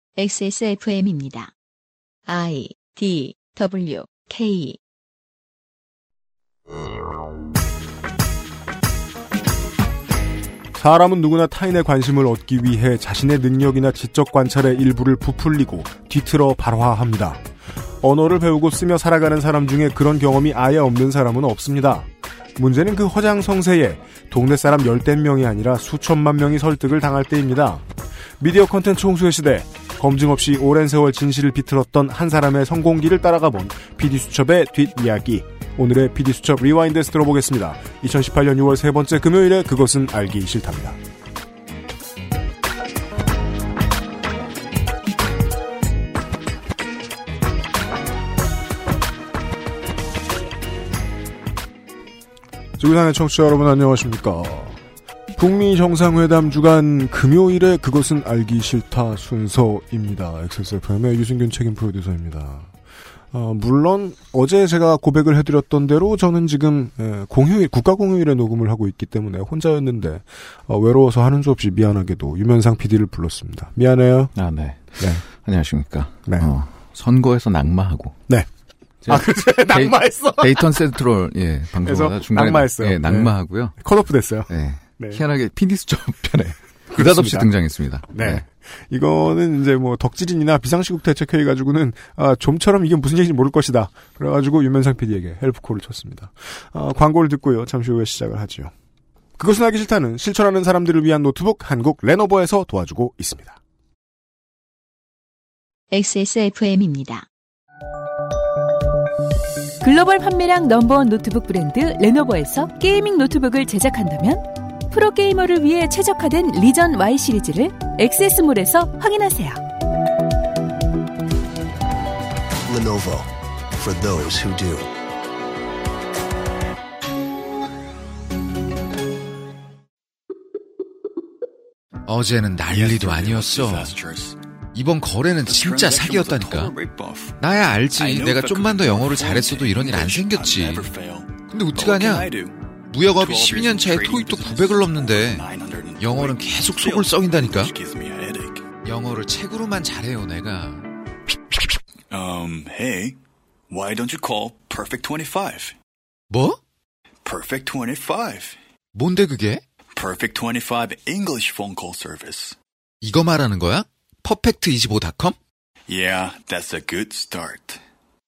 XSFM입니다. I, D, W, K. 사람은 누구나 타인의 관심을 얻기 위해 자신의 능력이나 지적 관찰의 일부를 부풀리고 뒤틀어 발화합니다. 언어를 배우고 쓰며 살아가는 사람 중에 그런 경험이 아예 없는 사람은 없습니다. 문제는 그 허장성세에 동네 사람 열댓 명이 아니라 수천만 명이 설득을 당할 때입니다. 미디어 콘텐츠 홍수의 시대, 검증 없이 오랜 세월 진실을 비틀었던 한 사람의 성공기를 따라가본 PD수첩의 뒷이야기. 오늘의 PD수첩 리와인드에서 들어보겠습니다. 2018년 6월 세 번째 금요일에 그것은 알기 싫답니다. 지구상의 청취자 여러분 안녕하십니까. 북미 정상회담 주간 금요일에 그것은 알기 싫다 순서입니다. XSFM의 유승균 책임 프로듀서입니다. 물론 어제 제가 고백을 해드렸던 대로 저는 지금 공휴일, 국가공휴일에 녹음을 하고 있기 때문에 혼자였는데 외로워서 하는 수 없이 미안하게도 유면상 PD를 불렀습니다. 미안해요. 아, 네. 네. 안녕하십니까. 네. 선거에서 낙마하고. 네. 그치. 낙마했어. 데이턴 센트럴, 예, 방송하다 중간에. 낙마했어요. 예, 낙마하고요. 네. 컷오프 됐어요. 네. 네. 희한하게 PD수첩 편에. 느닷없이 등장했습니다. 네. 네. 이거는 이제 뭐 덕질인이나 비상시국 대책회의 가지고는 좀처럼 이게 무슨 얘기인지 모를 것이다. 그래가지고 유면상 PD에게 헬프콜을 쳤습니다. 광고를 듣고요. 잠시 후에 시작을 하죠. 그것은 하기 싫다는 실천하는 사람들을 위한 노트북 한국 레노버에서 도와주고 있습니다. XSFM입니다. 글로벌 판매량 넘버원 노트북 브랜드 레노버에서 게이밍 노트북을 제작한다면 프로게이머를 위해 최적화된 리전 Y 시리즈를 액세스몰에서 확인하세요. Lenovo for those who do. 어제는 난리도 아니었어. 이번 거래는 진짜 사기였다니까. 나야 알지. 내가 좀만 더 영어를 잘했어도 이런 일 안 생겼지. 근데 어떡하냐? 무역업이 12년 차에 토익도 900을 넘는데 영어는 계속 속을 썩인다니까. 영어를 책으로만 잘해요 내가. Hey, why don't you call Perfect 25? 뭐? Perfect 25. 뭔데 그게? Perfect 25 English phone call service. 이거 말하는 거야? perfect25.com? Yeah, that's a good start.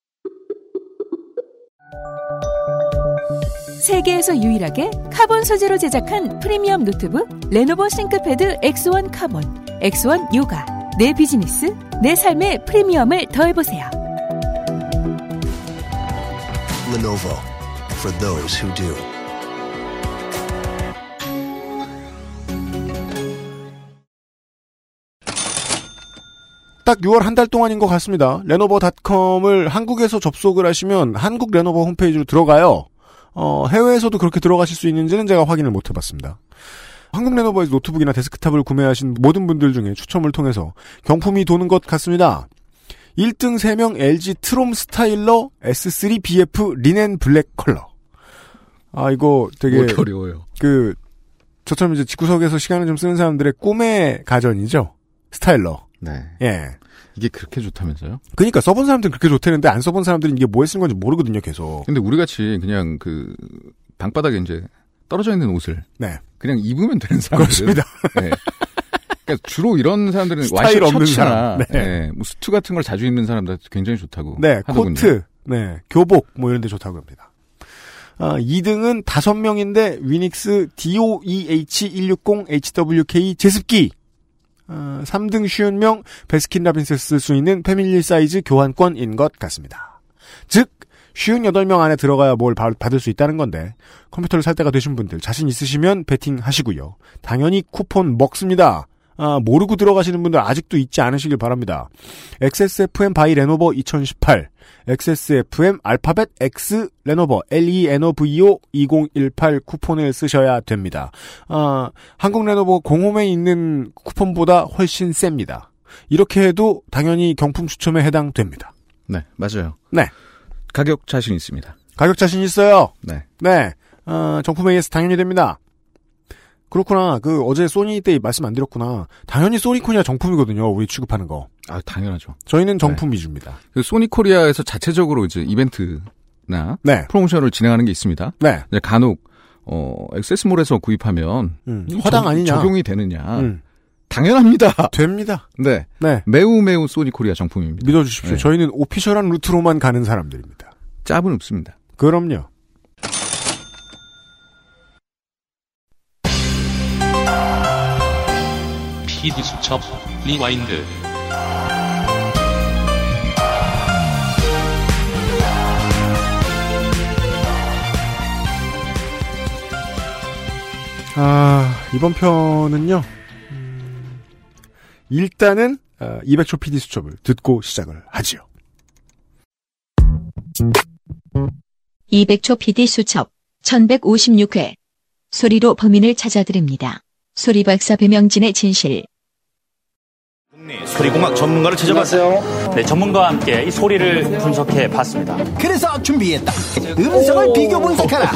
세계에서 유일하게 카본 소재로 제작한 프리미엄 노트북 레노버 싱크패드 X1 카본, X1 요가. 내 비즈니스, 내 삶의 프리미엄을 더해보세요. Lenovo for those who do. 딱 6월 한 달 동안인 것 같습니다. 레노버닷컴을 한국에서 접속을 하시면 한국 레노버 홈페이지로 들어가요. 해외에서도 그렇게 들어가실 수 있는지는 제가 확인을 못 해봤습니다. 한국 레노버에서 노트북이나 데스크탑을 구매하신 모든 분들 중에 추첨을 통해서 경품이 도는 것 같습니다. 1등 3명 LG 트롬 스타일러 S3BF 리넨 블랙 컬러. 이거 되게 어려워요. 저처럼 이제 집구석에서 시간을 좀 쓰는 사람들의 꿈의 가전이죠. 스타일러. 네. 예. 이게 그렇게 좋다면서요? 그러니까 써본 사람들은 그렇게 좋다는데 안 써본 사람들은 이게 뭐에 쓴 건지 모르거든요, 계속. 근데 우리 같이 그냥 방바닥에 이제 떨어져 있는 옷을. 네. 그냥 입으면 되는 사람들. 그렇습니다. 네. 그러니까 주로 이런 사람들은 스타일 없는 셔츠나 사람. 네. 네. 뭐 수트 같은 걸 자주 입는 사람들 굉장히 좋다고. 네. 하더군요. 코트. 네. 교복. 뭐 이런 데 좋다고 합니다. 2등은 5명인데 위닉스 DOEH160HWK 제습기. 3등 50명 베스킨라빈스 쓸 수 있는 패밀리 사이즈 교환권인 것 같습니다. 즉 58명 안에 들어가야 뭘 받을 수 있다는 건데 컴퓨터를 살 때가 되신 분들 자신 있으시면 베팅하시고요. 당연히 쿠폰 먹습니다. 모르고 들어가시는 분들 아직도 잊지 않으시길 바랍니다. XSFM 바이 레노버 2018 XSFM 알파벳 X 레노버 LENOVO 2018 쿠폰을 쓰셔야 됩니다. 한국 레노버 공홈에 있는 쿠폰보다 훨씬 셉니다. 이렇게 해도 당연히 경품 추첨에 해당됩니다. 네, 맞아요. 네. 가격 자신 있습니다. 가격 자신 있어요. 네. 네. 정품에 의해서 당연히 됩니다. 그렇구나. 어제 소니 때 말씀 안 드렸구나. 당연히 소니콘이야 정품이거든요. 우리 취급하는 거. 아, 당연하죠. 저희는 정품 위주입니다. 그 소니 코리아에서 자체적으로 이제 이벤트나 네. 프로모션을 진행하는 게 있습니다. 네. 간혹 액세스몰에서 구입하면 허당 아니냐? 적용이 되느냐? 당연합니다. 됩니다. 네. 네. 매우 소니 코리아 정품입니다. 믿어주십시오. 네. 저희는 오피셜한 루트로만 가는 사람들입니다. 짭은 없습니다. 그럼요. PD 수첩 리와인드. 이번 편은요. 일단은 200초 PD 수첩을 듣고 시작을 하지요. 200초 PD 수첩 1156회 소리로 범인을 찾아드립니다. 소리박사 배명진의 진실. 소리공학 전문가를 찾아봤어요. 네, 전문가와 함께 이 소리를 분석해 봤습니다. 그래서 준비했다. 음성을 비교 분석하라.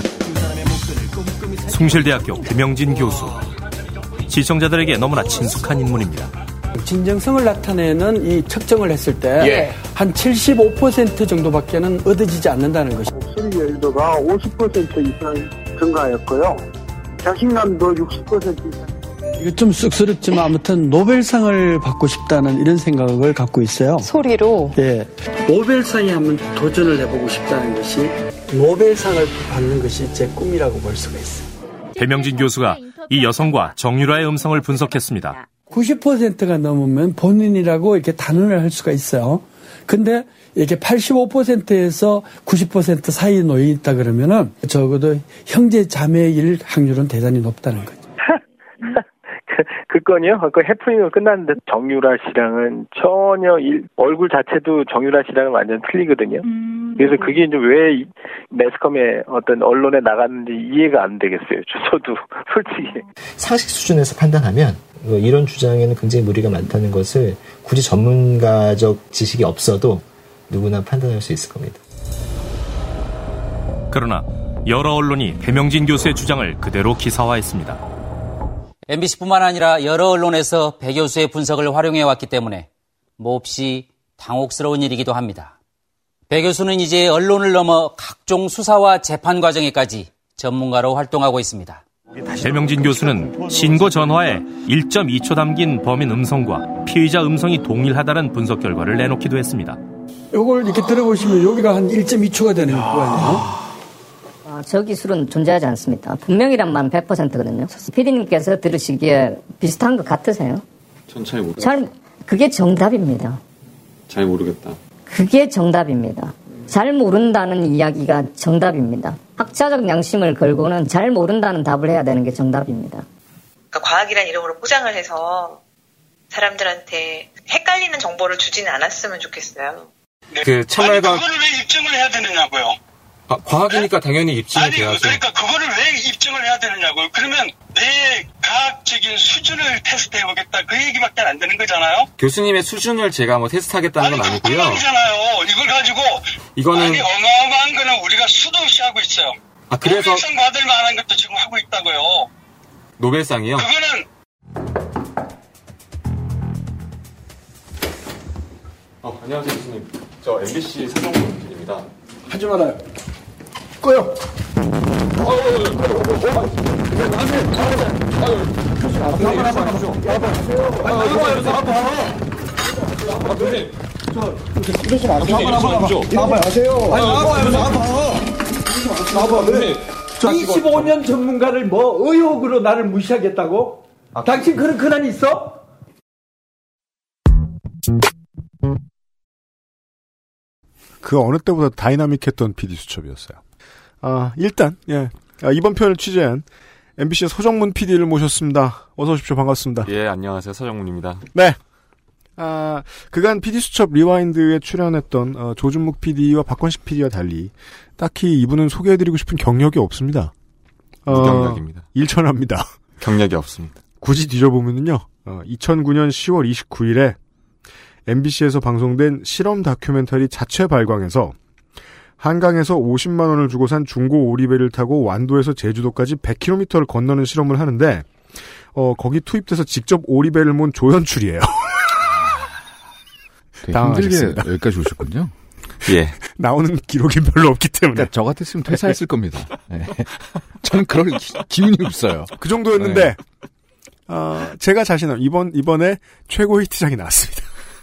숭실대학교 배명진 교수. 시청자들에게 너무나 친숙한 인물입니다. 진정성을 나타내는 이 측정을 했을 때 한 75% 정도밖에는 얻어지지 않는다는 것입니다. 목소리 여유도가 50% 이상 증가하였고요. 자신감도 60% 이상. 이거 좀 쑥스럽지만 아무튼 노벨상을 받고 싶다는 이런 생각을 갖고 있어요. 소리로? 예. 노벨상에 한번 도전을 해보고 싶다는 것이 노벨상을 받는 것이 제 꿈이라고 볼 수가 있어요. 배명진 교수가 이 여성과 정유라의 음성을 분석했습니다. 90%가 넘으면 본인이라고 이렇게 단언을 할 수가 있어요. 근데 이렇게 85%에서 90% 사이에 놓여 있다 그러면은 적어도 형제 자매일 확률은 대단히 높다는 거죠. 그 건이요? 그 해프닝은 끝났는데 정유라 씨랑은 전혀 얼굴 자체도 정유라 씨랑은 완전 틀리거든요. 그래서 그게 이제 왜 매스컴에 어떤 언론에 나갔는지 이해가 안 되겠어요. 저도 솔직히. 상식 수준에서 판단하면 이런 주장에는 굉장히 무리가 많다는 것을 굳이 전문가적 지식이 없어도 누구나 판단할 수 있을 겁니다. 그러나 여러 언론이 배명진 교수의 주장을 그대로 기사화했습니다. MBC뿐만 아니라 여러 언론에서 배 교수의 분석을 활용해왔기 때문에 몹시 당혹스러운 일이기도 합니다. 배 교수는 이제 언론을 넘어 각종 수사와 재판 과정에까지 전문가로 활동하고 있습니다. 배명진 교수는 신고 전화에 1.2초 담긴 범인 음성과 피의자 음성이 동일하다는 분석 결과를 내놓기도 했습니다. 이걸 이렇게 들어보시면 여기가 한 1.2초가 되는 거예요. 저 기술은 존재하지 않습니다. 분명이란 말은 100%거든요. PD님께서 들으시기에 비슷한 것 같으세요? 전 잘 모르겠다. 그게 정답입니다. 잘 모르겠다. 그게 정답입니다. 잘 모른다는 이야기가 정답입니다. 학자적 양심을 걸고는 잘 모른다는 답을 해야 되는 게 정답입니다. 그러니까 과학이란 이름으로 포장을 해서 사람들한테 헷갈리는 정보를 주지는 않았으면 좋겠어요. 그 참말과 그거를 왜 입증을 해야 되느냐고요. 과학이니까 당연히 입증이 돼야죠. 그러니까 그거를 왜 입증을 해야 되느냐고요. 그러면 내 과학적인 수준을 테스트해보겠다 그 얘기밖에 안 되는 거잖아요. 교수님의 수준을 제가 테스트하겠다는 건 아니고요. 아니잖아요. 이걸 가지고 이거는 어마어마한 거는 우리가 수도 없이 하고 있어요. 그래서 노벨상 받을 만한 것도 지금 하고 있다고요. 노벨상이요? 그거는 안녕하세요 교수님. 저 MBC 서정문 PD입니다. 하지 말아요. 꺼요. 이러지 마세요. 25년 전문가를 의혹으로 나를 무시하겠다고? 당신 그런 근한이 있어? 그 어느 때보다 다이나믹했던 PD 수첩이었어요. 일단 이번 편을 취재한 MBC의 서정문 PD를 모셨습니다. 어서 오십시오. 반갑습니다. 예, 안녕하세요. 서정문입니다. 네. 그간 PD 수첩 리와인드에 출연했던 조준묵 PD와 박건식 PD와 달리 딱히 이분은 소개해드리고 싶은 경력이 없습니다. 무경력입니다. 일천합니다. 경력이 없습니다. 굳이 뒤져보면요. 2009년 10월 29일에 MBC에서 방송된 실험 다큐멘터리 자체 발광에서 한강에서 50만 원을 주고 산 중고 오리배를 타고 완도에서 제주도까지 100km를 건너는 실험을 하는데 거기 투입돼서 직접 오리배를 몬 조연출이에요. 당황하셨습니다. 힘들게 여기까지 오셨군요. 예. 나오는 기록이 별로 없기 때문에. 그러니까 저 같았으면 퇴사했을 겁니다. 네. 저는 그럴 기운이 없어요. 그 정도였는데, 제가 자신은 이번에 최고 히트작이 나왔습니다.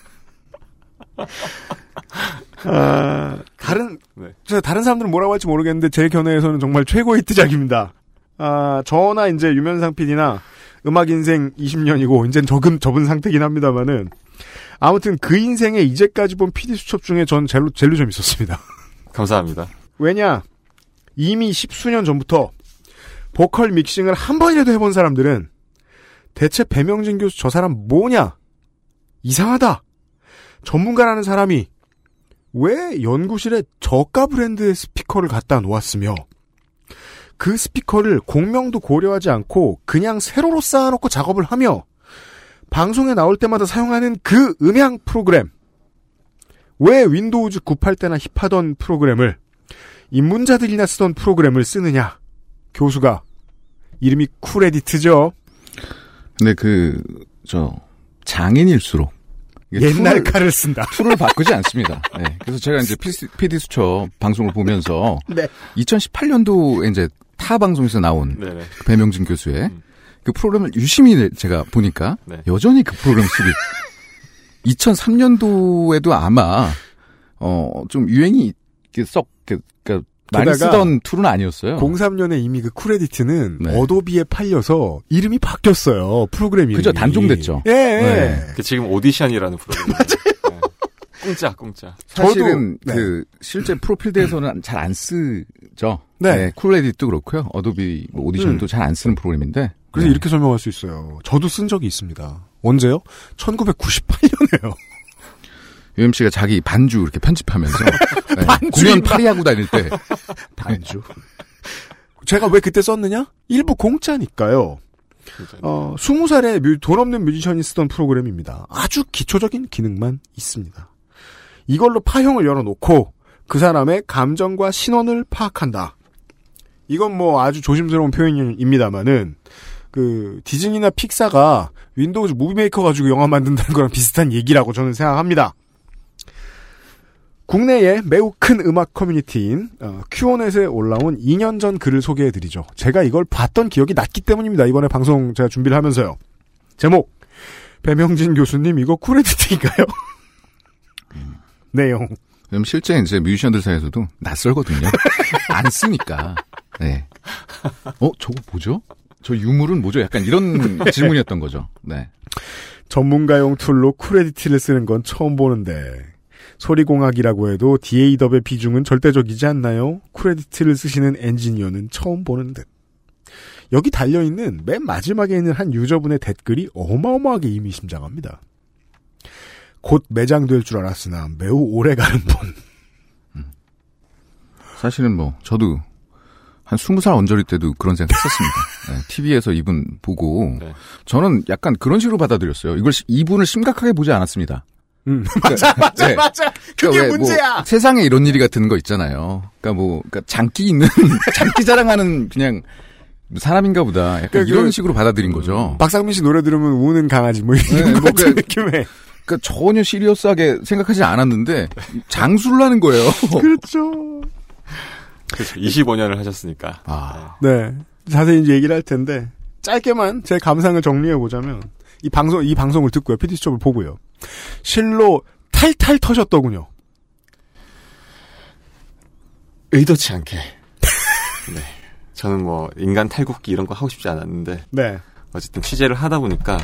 다른 사람들은 뭐라고 할지 모르겠는데, 제 견해에서는 정말 최고 히트작입니다. 저나 이제 유면상 PD나 음악 인생 20년이고, 이젠 접은 상태긴 합니다만은, 아무튼 그 인생에 이제까지 본 PD 수첩 중에 전 제일 재밌었습니다. 감사합니다. 왜냐, 이미 10수년 전부터 보컬 믹싱을 한 번이라도 해본 사람들은 대체 배명진 교수 저 사람 뭐냐? 이상하다. 전문가라는 사람이 왜 연구실에 저가 브랜드의 스피커를 갖다 놓았으며 그 스피커를 공명도 고려하지 않고 그냥 세로로 쌓아놓고 작업을 하며 방송에 나올 때마다 사용하는 그 음향 프로그램, 왜 윈도우즈 98 때나 힙하던 프로그램을 입문자들이나 쓰던 프로그램을 쓰느냐. 교수가 이름이 쿨에디트죠. 근데 장인일수록 옛날 칼을 쓴다. 툴을 바꾸지 않습니다. 네. 그래서 제가 이제 PD 수첩 방송을 보면서 네. 2018년도에 이제 타 방송에서 나온 배명진 교수의 그 프로그램을 유심히 제가 보니까 여전히 그 프로그램 수립 2003년도에도 아마 좀 유행이 그러니까 많이 쓰던 툴은 아니었어요. 03년에 이미 그 쿨에디트는 어도비에 팔려서 이름이 바뀌었어요. 프로그램 이름이. 그죠, 단종됐죠. 예. 네. 지금 오디션이라는 프로그램. 맞아요. 공짜. 사실은 실제 프로필드에서는 잘 안 쓰죠. 네. 쿨에디트도 그렇고요. 어도비 오디션도 잘 안 쓰는 프로그램인데. 그래서 이렇게 설명할 수 있어요. 저도 쓴 적이 있습니다. 언제요? 1998년에요. UMC가 자기 반주 이렇게 편집하면서 공연 파리하고 다닐 때 반주. 제가 왜 그때 썼느냐? 일부 공짜니까요. 20살에 돈 없는 뮤지션이 쓰던 프로그램입니다. 아주 기초적인 기능만 있습니다. 이걸로 파형을 열어놓고 그 사람의 감정과 신원을 파악한다. 이건 뭐 아주 조심스러운 표현입니다만은 디즈니나 픽사가 윈도우즈 무비메이커 가지고 영화 만든다는 거랑 비슷한 얘기라고 저는 생각합니다. 국내에 매우 큰 음악 커뮤니티인 큐어넷에 올라온 2년 전 글을 소개해드리죠. 제가 이걸 봤던 기억이 났기 때문입니다. 이번에 방송 제가 준비를 하면서요. 제목, 배명진 교수님 이거 쿨에디트인가요? 내용. 왜냐면 실제 이제 뮤지션들 사이에서도 낯설거든요. 안 쓰니까. 네. 저거 뭐죠? 저 유물은 뭐죠? 약간 이런 질문이었던 거죠. 네. 전문가용 툴로 쿨에디트를 쓰는 건 처음 보는데 소리공학이라고 해도 DAW의 비중은 절대적이지 않나요? 쿨에디트를 쓰시는 엔지니어는 처음 보는 듯. 여기 달려있는 맨 마지막에 있는 한 유저분의 댓글이 어마어마하게 의미심장합니다. 곧 매장될 줄 알았으나 매우 오래가는 분. 사실은 저도 한 20살 언저리 때도 그런 생각 했었습니다. 네, TV에서 이분 보고 저는 약간 그런 식으로 받아들였어요. 이분을 심각하게 보지 않았습니다. 맞아. 그게 문제야. 세상에 이런 일이 같은 거 있잖아요. 그러니까 장기 있는, 장기 자랑하는 그냥 사람인가 보다. 약간 이런 식으로 받아들인 거죠. 박상민 씨 노래 들으면 우는 강아지 이런 것 같은 느낌에. 그러니까 전혀 시리어스하게 생각하지 않았는데 장수를 하는 거예요. 그렇죠. 25년을 하셨으니까. 네. 자세히 이제 얘기를 할 텐데 짧게만 제 감상을 정리해 보자면 이 방송을 듣고요. PD 수첩을 보고요. 실로 탈탈 터졌더군요. 의도치 않게. 네. 저는 인간 탈곡기 이런 거 하고 싶지 않았는데. 네. 어쨌든 취재를 하다 보니까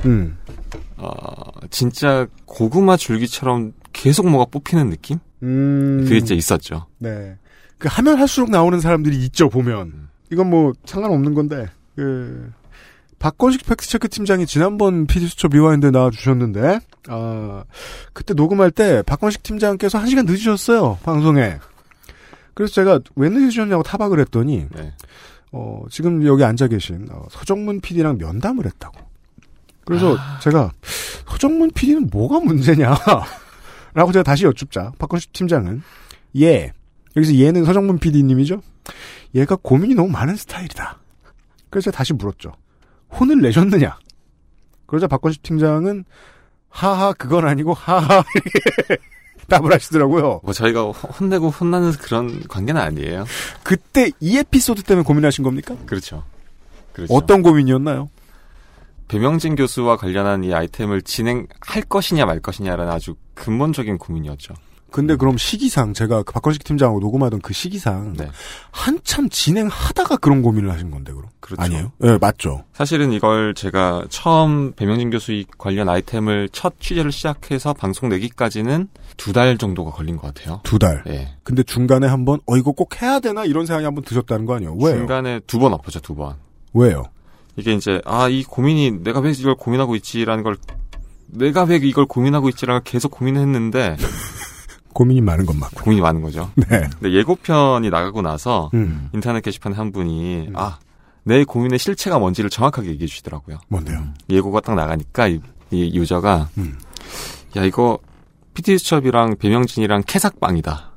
진짜 고구마 줄기처럼 계속 뭐가 뽑히는 느낌? 그게 진짜 있었죠. 네. 하면 할수록 나오는 사람들이 있죠, 보면. 이건 상관없는 건데, 박건식 팩트체크 팀장이 지난번 PD수첩 리와인드에 나와주셨는데, 그때 녹음할 때 박건식 팀장께서 1시간 늦으셨어요, 방송에. 그래서 제가 왜 늦으셨냐고 타박을 했더니, 지금 여기 앉아 계신 서정문 PD랑 면담을 했다고. 그래서 제가, 서정문 PD는 뭐가 문제냐? 라고 제가 다시 여쭙자, 박건식 팀장은, 여기서 얘는 서정문 PD님이죠? 얘가 고민이 너무 많은 스타일이다. 그래서 제가 다시 물었죠. 혼을 내셨느냐? 그러자 박건식 팀장은 하하 그건 아니고 하하 답을 하시더라고요. 뭐 저희가 혼내고 혼나는 그런 관계는 아니에요. 그때 이 에피소드 때문에 고민하신 겁니까? 그렇죠. 어떤 고민이었나요? 배명진 교수와 관련한 이 아이템을 진행할 것이냐 말 것이냐라는 아주 근본적인 고민이었죠. 근데 그럼 시기상 제가 그 박건식 팀장하고 녹음하던 그 시기상 한참 진행하다가 그런 고민을 하신 건데 그럼 그렇죠. 아니에요? 네, 맞죠. 사실은 이걸 제가 처음 배명진 교수 관련 아이템을 첫 취재를 시작해서 방송 내기까지는 2달 정도가 걸린 것 같아요. 2달. 네. 근데 중간에 한번 이거 꼭 해야 되나 이런 생각이 한번 드셨다는 거 아니에요? 왜요? 중간에 2번 엎었죠. 2번. 왜요? 이게 이제 이 고민이 내가 왜 이걸 고민하고 있지라는 걸 내가 왜 이걸 고민하고 있지라는 걸 계속 고민했는데 고민이 많은 건 맞고. 고민이 많은 거죠. 네. 근데 예고편이 나가고 나서 인터넷 게시판에 한 분이 내 고민의 실체가 뭔지를 정확하게 얘기해 주시더라고요. 뭔데요? 예고가 딱 나가니까 이 유저가 야 이거 PD수첩이랑 배명진이랑 캐삭빵이다.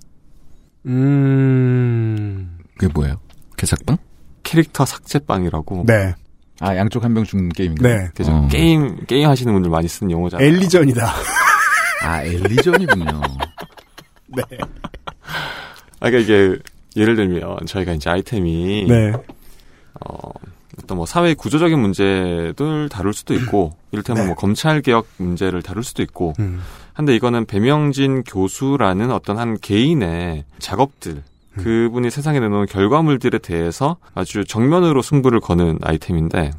그게 뭐예요? 캐삭빵? 캐릭터 삭제빵이라고. 네. 양쪽 한 병 죽는 게임인가요? 네. 그죠. 게임 하시는 분들 많이 쓰는 용어잖아요. 엘리전이다. 엘리전이군요. 네. 그러니까 이게 예를 들면 저희가 이제 아이템이 어떤 뭐 사회 구조적인 문제들 다룰 수도 있고 이를테면 뭐 검찰 개혁 문제를 다룰 수도 있고 한데 이거는 배명진 교수라는 어떤 한 개인의 작업들 그분이 세상에 내놓은 결과물들에 대해서 아주 정면으로 승부를 거는 아이템인데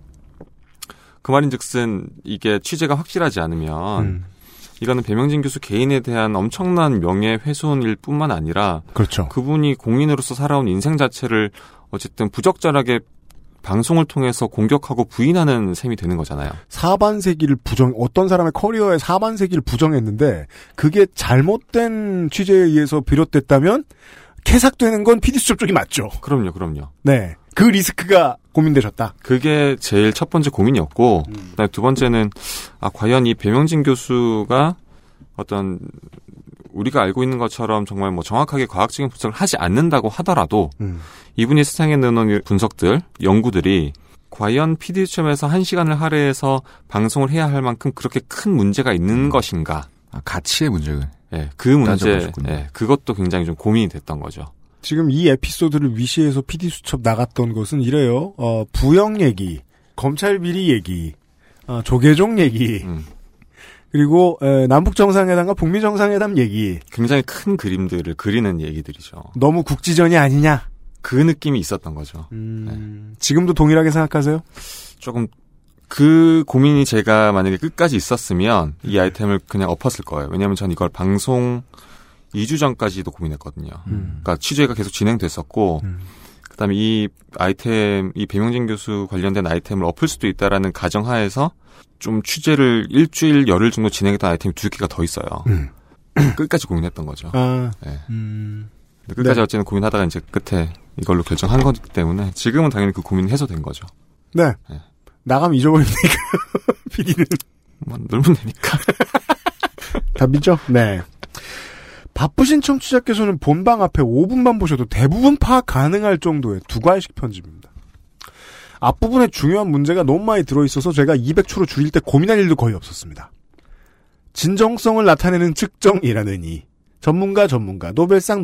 그 말인즉슨 이게 취재가 확실하지 않으면 이거는 배명진 교수 개인에 대한 엄청난 명예훼손일 뿐만 아니라 그렇죠. 그분이 공인으로서 살아온 인생 자체를 어쨌든 부적절하게 방송을 통해서 공격하고 부인하는 셈이 되는 거잖아요. 사반세기를 어떤 사람의 커리어의 사반세기를 부정했는데 그게 잘못된 취재에 의해서 비롯됐다면 캐삭되는 건 PD수첩 쪽이 맞죠. 그럼요. 네. 그 리스크가 고민되셨다. 그게 제일 첫 번째 고민이었고, 그다음에 두 번째는 과연 이 배명진 교수가 어떤 우리가 알고 있는 것처럼 정말 뭐 정확하게 과학적인 분석을 하지 않는다고 하더라도 이분이 세상에 내놓은 분석들, 연구들이 과연 PD수첩에서 1시간을 할애해서 방송을 해야 할 만큼 그렇게 큰 문제가 있는 것인가? 가치의 문제가. 네, 그 문제, 그것도 굉장히 좀 고민이 됐던 거죠. 지금 이 에피소드를 위시해서 PD수첩 나갔던 것은 이래요. 부영 얘기, 검찰 비리 얘기, 조계종 얘기, 그리고 남북정상회담과 북미정상회담 얘기. 굉장히 큰 그림들을 그리는 얘기들이죠. 너무 국지전이 아니냐? 그 느낌이 있었던 거죠. 지금도 동일하게 생각하세요? 조금 그 고민이 제가 만약에 끝까지 있었으면 이 아이템을 그냥 엎었을 거예요. 왜냐하면 전 이걸 방송 2주 전까지도 고민했거든요. 그러니까 취재가 계속 진행됐었고 그다음에 이 아이템, 이 배명진 교수 관련된 아이템을 엎을 수도 있다라는 가정하에서 좀 취재를 일주일, 열흘 정도 진행했던 아이템이 2개가 더 있어요. 끝까지 고민했던 거죠. 네. 끝까지 어쨌든 고민하다가 이제 끝에 이걸로 결정한 거기 때문에 지금은 당연히 그 고민이 해소된 거죠. 네. 나가면 잊어버리니까 PD는 놀면 되니까. 답이죠? 네. 바쁘신 청취자께서는 본방 앞에 5분만 보셔도 대부분 파악 가능할 정도의 2과일식 편집입니다. 앞부분에 중요한 문제가 너무 많이 들어있어서 제가 200초로 줄일 때 고민할 일도 거의 없었습니다. 진정성을 나타내는 측정이라느니 전문가, 노벨상.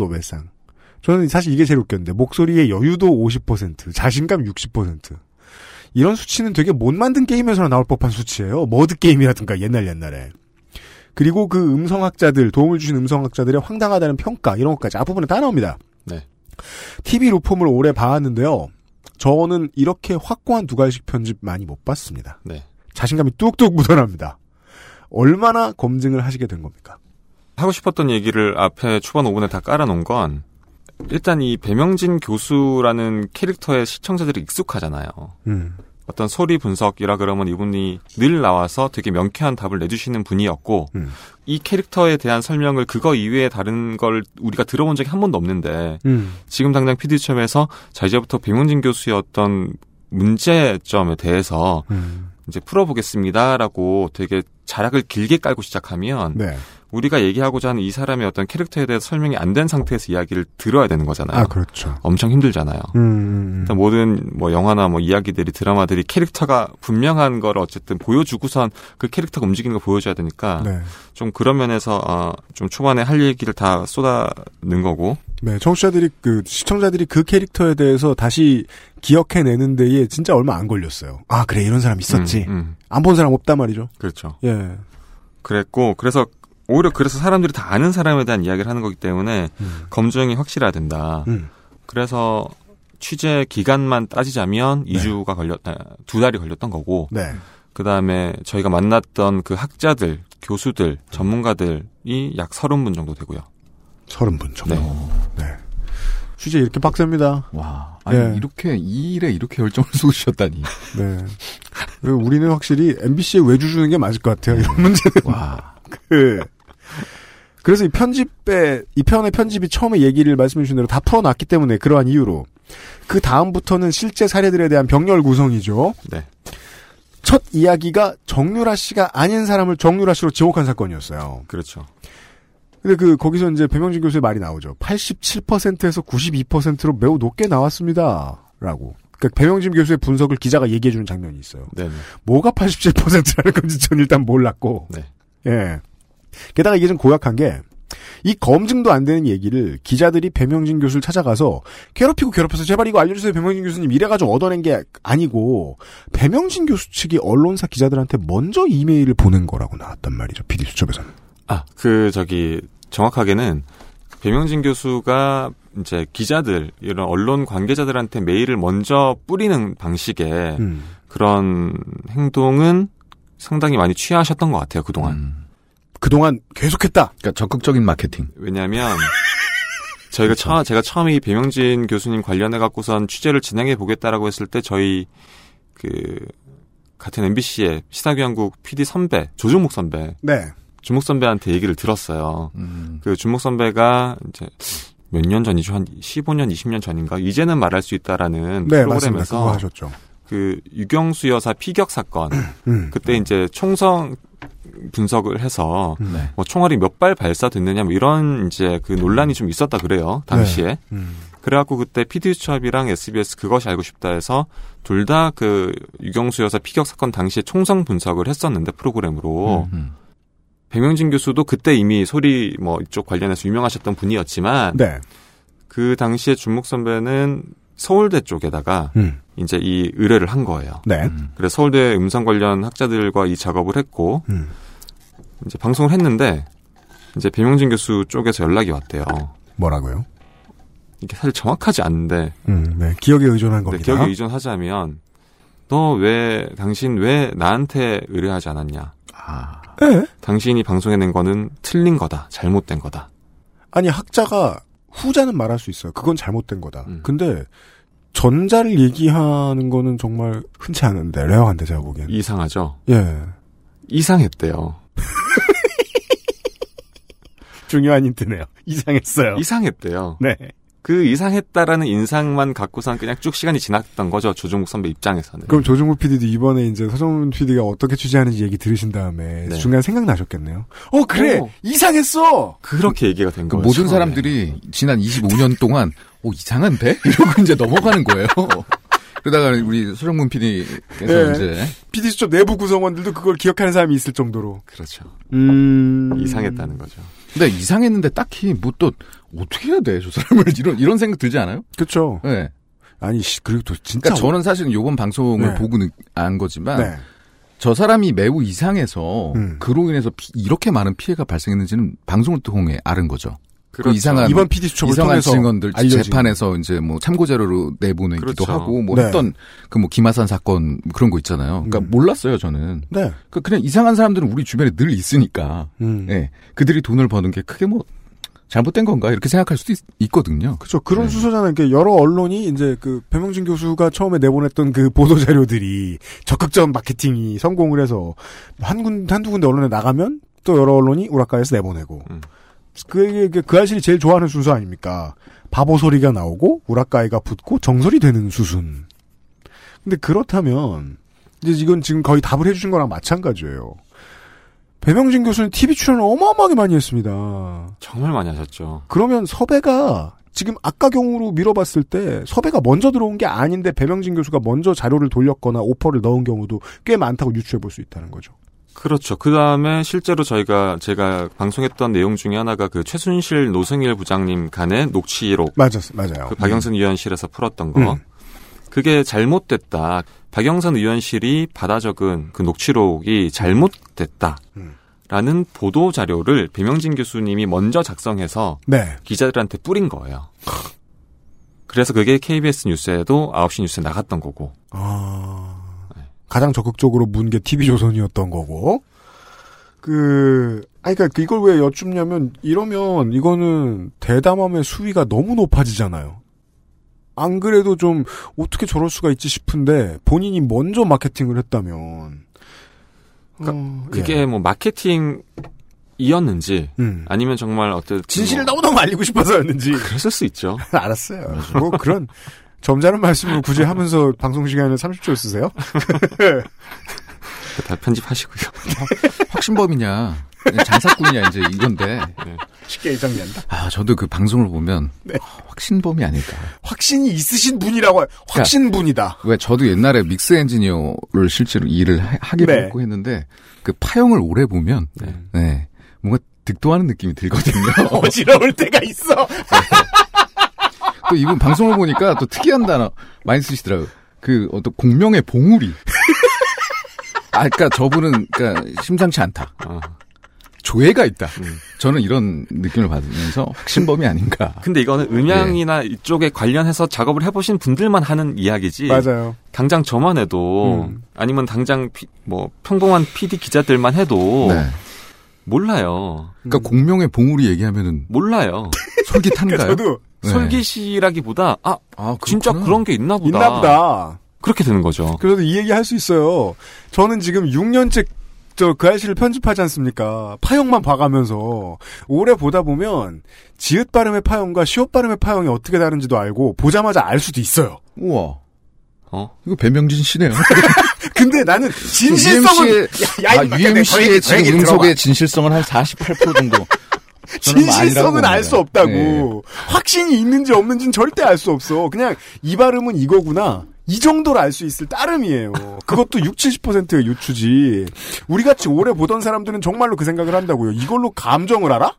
저는 사실 이게 제일 웃겼는데 목소리의 여유도 50%, 자신감 60%. 이런 수치는 되게 못 만든 게임에서나 나올 법한 수치예요. 머드게임이라든가 옛날에. 그리고 그 음성학자들, 도움을 주신 음성학자들의 황당하다는 평가 이런 것까지 앞부분에 다 나옵니다. 네. TV 루폼을 오래 봐왔는데요. 저는 이렇게 확고한 2과일식 편집 많이 못 봤습니다. 네. 자신감이 뚝뚝 묻어납니다. 얼마나 검증을 하시게 된 겁니까? 하고 싶었던 얘기를 앞에 초반 5분에 다 깔아놓은 건 일단 이 배명진 교수라는 캐릭터에 시청자들이 익숙하잖아요. 어떤 소리 분석이라 그러면 이분이 늘 나와서 되게 명쾌한 답을 내주시는 분이었고 이 캐릭터에 대한 설명을 그거 이외에 다른 걸 우리가 들어본 적이 한 번도 없는데 지금 당장 PD수첩에서 자 이제부터 배명진 교수의 어떤 문제점에 대해서 이제 풀어보겠습니다라고 되게 자락을 길게 깔고 시작하면 네. 우리가 얘기하고자 하는 이 사람의 어떤 캐릭터에 대해서 설명이 안 된 상태에서 이야기를 들어야 되는 거잖아요. 아, 그렇죠. 엄청 힘들잖아요. 일단 모든 뭐 영화나 뭐 이야기들이 드라마들이 캐릭터가 분명한 걸 어쨌든 보여주고선 그 캐릭터가 움직이는 걸 보여줘야 되니까 네. 좀 그런 면에서 좀 초반에 할 얘기를 다 쏟아낸 거고. 네, 시청자들이 그 캐릭터에 대해서 다시 기억해내는 데에 진짜 얼마 안 걸렸어요. 아, 그래, 이런 사람 있었지. 안 본 사람 없단 말이죠. 그렇죠. 예. 그랬고, 오히려 그래서 사람들이 다 아는 사람에 대한 이야기를 하는 거기 때문에 검증이 확실해야 된다. 그래서 취재 기간만 따지자면 2주가 2달이 걸렸던 거고. 네. 그 다음에 저희가 만났던 그 학자들, 교수들, 전문가들이 약 30분 정도 되고요. 30분 정도. 네. 취재 이렇게 빡셉니다. 와. 아니, 네. 이 일에 이렇게 열정을 쏟으셨다니. 네. 우리는 확실히 MBC에 외주 주는 게 맞을 것 같아요. 이런 문제는. 와. 그래서 이 편의 편집이 처음에 얘기를 말씀해 주신 대로 다 풀어놨기 때문에 그러한 이유로. 그 다음부터는 실제 사례들에 대한 병렬 구성이죠. 네. 첫 이야기가 정유라 씨가 아닌 사람을 정유라 씨로 지목한 사건이었어요. 그렇죠. 근데 거기서 이제 배명진 교수의 말이 나오죠. 87%에서 92%로 매우 높게 나왔습니다. 라고. 그러니까 배명진 교수의 분석을 기자가 얘기해주는 장면이 있어요. 네. 뭐가 87%라는 건지 전 일단 몰랐고. 네. 예. 게다가 이게 좀 고약한 게, 이 검증도 안 되는 얘기를 기자들이 배명진 교수를 찾아가서 괴롭혀서 제발 이거 알려주세요 배명진 교수님 이래가지고 얻어낸 게 아니고 배명진 교수 측이 언론사 기자들한테 먼저 이메일을 보낸 거라고 나왔단 말이죠. PD수첩에서는. 정확하게는 배명진 교수가 이제 기자들, 이런 언론 관계자들한테 메일을 먼저 뿌리는 방식의 그런 행동은 상당히 많이 취하셨던 것 같아요, 그동안. 그동안 계속했다. 그러니까 적극적인 마케팅. 왜냐하면 제가 처음에 이 배명진 교수님 관련해 갖고선 취재를 진행해 보겠다라고 했을 때 저희 같은 MBC의 시사교양국 PD 선배 조중목 선배, 네, 준목 선배한테 얘기를 들었어요. 그 준목 선배가 이제 몇 년 전이죠, 한 15년, 20년 전인가 이제는 말할 수 있다라는 네, 프로그램에서 그거 하셨죠. 그 유경수 여사 피격 사건 그때 이제 총성 분석을 해서 뭐 총알이 몇 발 발사됐느냐 뭐 이런 이제 그 논란이 좀 있었다 그래요 당시에. 네. 그래갖고 그때 PD수첩이랑 SBS 그것이 알고 싶다 해서 둘 다 그 유경수 여사 피격 사건 당시에 총성 분석을 했었는데 프로그램으로. 배명진 교수도 그때 이미 소리 뭐 이쪽 관련해서 유명하셨던 분이었지만 네. 그 당시에 준목 선배는 서울대 쪽에다가 이제 이 의뢰를 한 거예요. 네. 그래서 서울대 음성 관련 학자들과 이 작업을 했고 이제 방송을 했는데 이제 배명진 교수 쪽에서 연락이 왔대요. 뭐라고요? 이게 사실 정확하지 않은데 네. 기억에 의존한 겁니다. 기억에 의존하자면 당신 왜 나한테 의뢰하지 않았냐? 네? 당신이 방송해낸 거는 틀린 거다. 잘못된 거다. 아니 학자가 후자는 말할 수 있어요. 그건 잘못된 거다. 근데 전자를 얘기하는 거는 정말 흔치 않은데 레어한데 제가 보기엔. 이상하죠? 예. 이상했대요. 중요한 힌트네요. 이상했어요. 이상했대요. 네. 그 이상했다라는 인상만 갖고선 그냥 쭉 시간이 지났던 거죠. 조종국 선배 입장에서는. 그럼 조종국 PD도 이번에 이제 서정훈 PD가 어떻게 취재하는지 얘기 들으신 다음에 중간에 생각나셨겠네요. 그래! 이상했어! 그렇게 얘기가 된 거예요. 모든 사람들이 지난 25년 동안 이상한데? 이러고 이제 넘어가는 거예요. 그러다가 우리 서정문 PD께서 이제 PD수첩 내부 구성원들도 그걸 기억하는 사람이 있을 정도로. 그렇죠. 이상했다는 거죠. 근데 이상했는데 딱히 뭐 또 어떻게 해야 돼, 저 사람을 이런 생각 들지 않아요? 그렇죠. 네. 아니 그리고 또 진짜. 그러니까 저는 사실은 요번 방송을 보고 안 거지만 저 사람이 매우 이상해서 그로 인해서 이렇게 많은 피해가 발생했는지는 방송을 통해 알은 거죠. 그렇죠. 그 이상한 이번 PD수첩을 이상한 통해서 증언들 재판에서 이제 뭐 참고자료로 내보내기도 그렇죠. 하고 뭐 했던 그 뭐 김하산 사건 그런 거 있잖아요. 그러니까 몰랐어요 저는. 네. 그냥 이상한 사람들은 우리 주변에 늘 있으니까. 네. 그들이 돈을 버는 게 크게 뭐 잘못된 건가 이렇게 생각할 수도 있거든요. 그렇죠. 그런 수소잖아요. 그러니까 여러 언론이 이제 그 배명진 교수가 처음에 내보냈던 그 보도 자료들이 적극적 마케팅이 성공을 해서 한두 군데 언론에 나가면 또 여러 언론이 우라카이에서 내보내고. 그 아실이 제일 좋아하는 순서 아닙니까? 바보 소리가 나오고 우라카이가 붙고 정설이 되는 수순. 근데 그렇다면 이제 이건 지금 거의 답을 해주신 거랑 마찬가지예요. 배명진 교수는 TV 출연을 어마어마하게 많이 했습니다. 정말 많이 하셨죠. 그러면 섭외가 지금 아까 경우로 밀어봤을 때 섭외가 먼저 들어온 게 아닌데 배명진 교수가 먼저 자료를 돌렸거나 오퍼를 넣은 경우도 꽤 많다고 유추해 볼 수 있다는 거죠. 그렇죠. 그 다음에 실제로 제가 방송했던 내용 중에 하나가 그 최순실 노승일 부장님 간의 녹취록. 맞아요. 그 박영선 의원실에서 풀었던 거. 그게 잘못됐다. 박영선 의원실이 받아 적은 그 녹취록이 잘못됐다. 라는 보도 자료를 배명진 교수님이 먼저 작성해서 기자들한테 뿌린 거예요. 그래서 그게 KBS 뉴스에도 9시 뉴스에 나갔던 거고. 가장 적극적으로 문 게 TV조선이었던 거고. 그러니까 이걸 왜 여쭙냐면, 이러면 이거는 대담함의 수위가 너무 높아지잖아요. 안 그래도 좀 어떻게 저럴 수가 있지 싶은데 본인이 먼저 마케팅을 했다면. 그러니까 그게 뭐 마케팅이었는지 아니면 정말 어떤 진실을 너무너무 알리고 싶어서였는지. 그랬을 수 있죠. 알았어요. 뭐 그런 점잖은 말씀을 굳이 하면서 방송 시간을 30초 쓰세요? 다 편집하시고요. 확신범이냐, 장사꾼이냐 이제 이건데. 쉽게 정리한다. 저도 그 방송을 보면 확신범이 아닐까. 확신이 있으신 분이라고 확신분이다. 왜 저도 옛날에 믹스 엔지니어를 실제로 일을 하기도 했고 했는데 그 파형을 오래 보면 뭔가 득도하는 느낌이 들거든요. 어지러울 때가 있어. 또 이분 방송을 보니까 또 특이한 단어 많이 쓰시더라고요. 그 어떤 공명의 봉우리. 그러니까 저분은 심상치 않다. 조예가 있다. 저는 이런 느낌을 받으면서 확신범이 아닌가. 근데 이거는 음향이나 이쪽에 관련해서 작업을 해보신 분들만 하는 이야기지. 맞아요. 당장 저만 해도 아니면 당장 평범한 PD 기자들만 해도 몰라요. 그러니까 공명의 봉우리 얘기하면은 몰라요. 솔깃한가요? 저도 솔깃이라기보다 진짜 그런 게 있나 보다. 그렇게 되는 거죠. 그래도 이 얘기 할 수 있어요. 저는 지금 6년째 그 아이씨를 편집하지 않습니까? 파형만 봐가면서 오래 보다 보면 지읒 발음의 파형과 시옷 발음의 파형이 어떻게 다른지도 알고 보자마자 알 수도 있어요. 우와. 이거 배명진 씨네요. 근데 나는 진실성은 UMC의 지금 음속의 진실성은 한 48% 정도. 진실성은 알 수 없다고. 확신이 있는지 없는지는 절대 알 수 없어. 그냥 이 발음은 이거구나. 이 정도로 알 수 있을 따름이에요. 그것도 60-70%의 유추지. 우리같이 오래 보던 사람들은 정말로 그 생각을 한다고요. 이걸로 감정을 알아?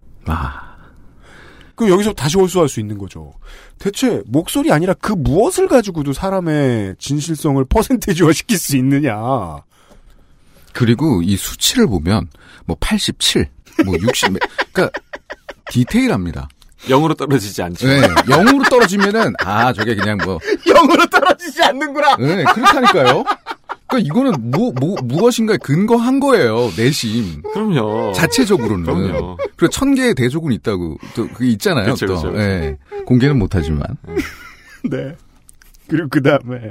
그럼 여기서 다시 홀수할 수 있는 거죠. 대체 목소리 아니라 그 무엇을 가지고도 사람의 진실성을 퍼센테이지화 시킬 수 있느냐. 그리고 이 수치를 보면 87, 60, 그러니까 디테일합니다. 0으로 떨어지지 않죠. 네, 0으로 떨어지면은 저게 그냥 0으로 떨어지지 않는구나. 네, 그렇다니까요. 그러니까 이거는 무엇인가에 근거한 거예요. 내심. 그럼요. 자체적으로는. 그럼요. 그리고 1000개의 대조군 있다고 또 그게 있잖아요. 그렇죠, 또. 그렇죠. 네, 공개는 못하지만. 네. 그리고 그 다음에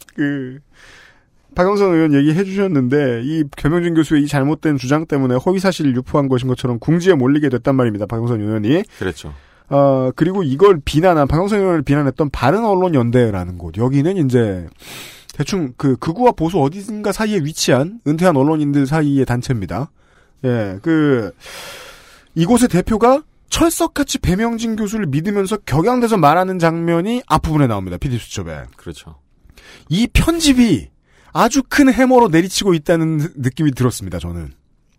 박영선 의원 얘기해 주셨는데 이 배명진 교수의 이 잘못된 주장 때문에 허위사실을 유포한 것인 것처럼 궁지에 몰리게 됐단 말입니다. 박영선 의원이. 그렇죠. 그리고 이걸 박영선 의원을 비난했던 바른언론연대라는 곳. 여기는 이제 대충 극우와 보수 어딘가 사이에 위치한 은퇴한 언론인들 사이의 단체입니다. 예, 이곳의 대표가 철석같이 배명진 교수를 믿으면서 격양돼서 말하는 장면이 앞부분에 나옵니다. PD수첩에. 그렇죠. 이 편집이 아주 큰 해머로 내리치고 있다는 느낌이 들었습니다, 저는.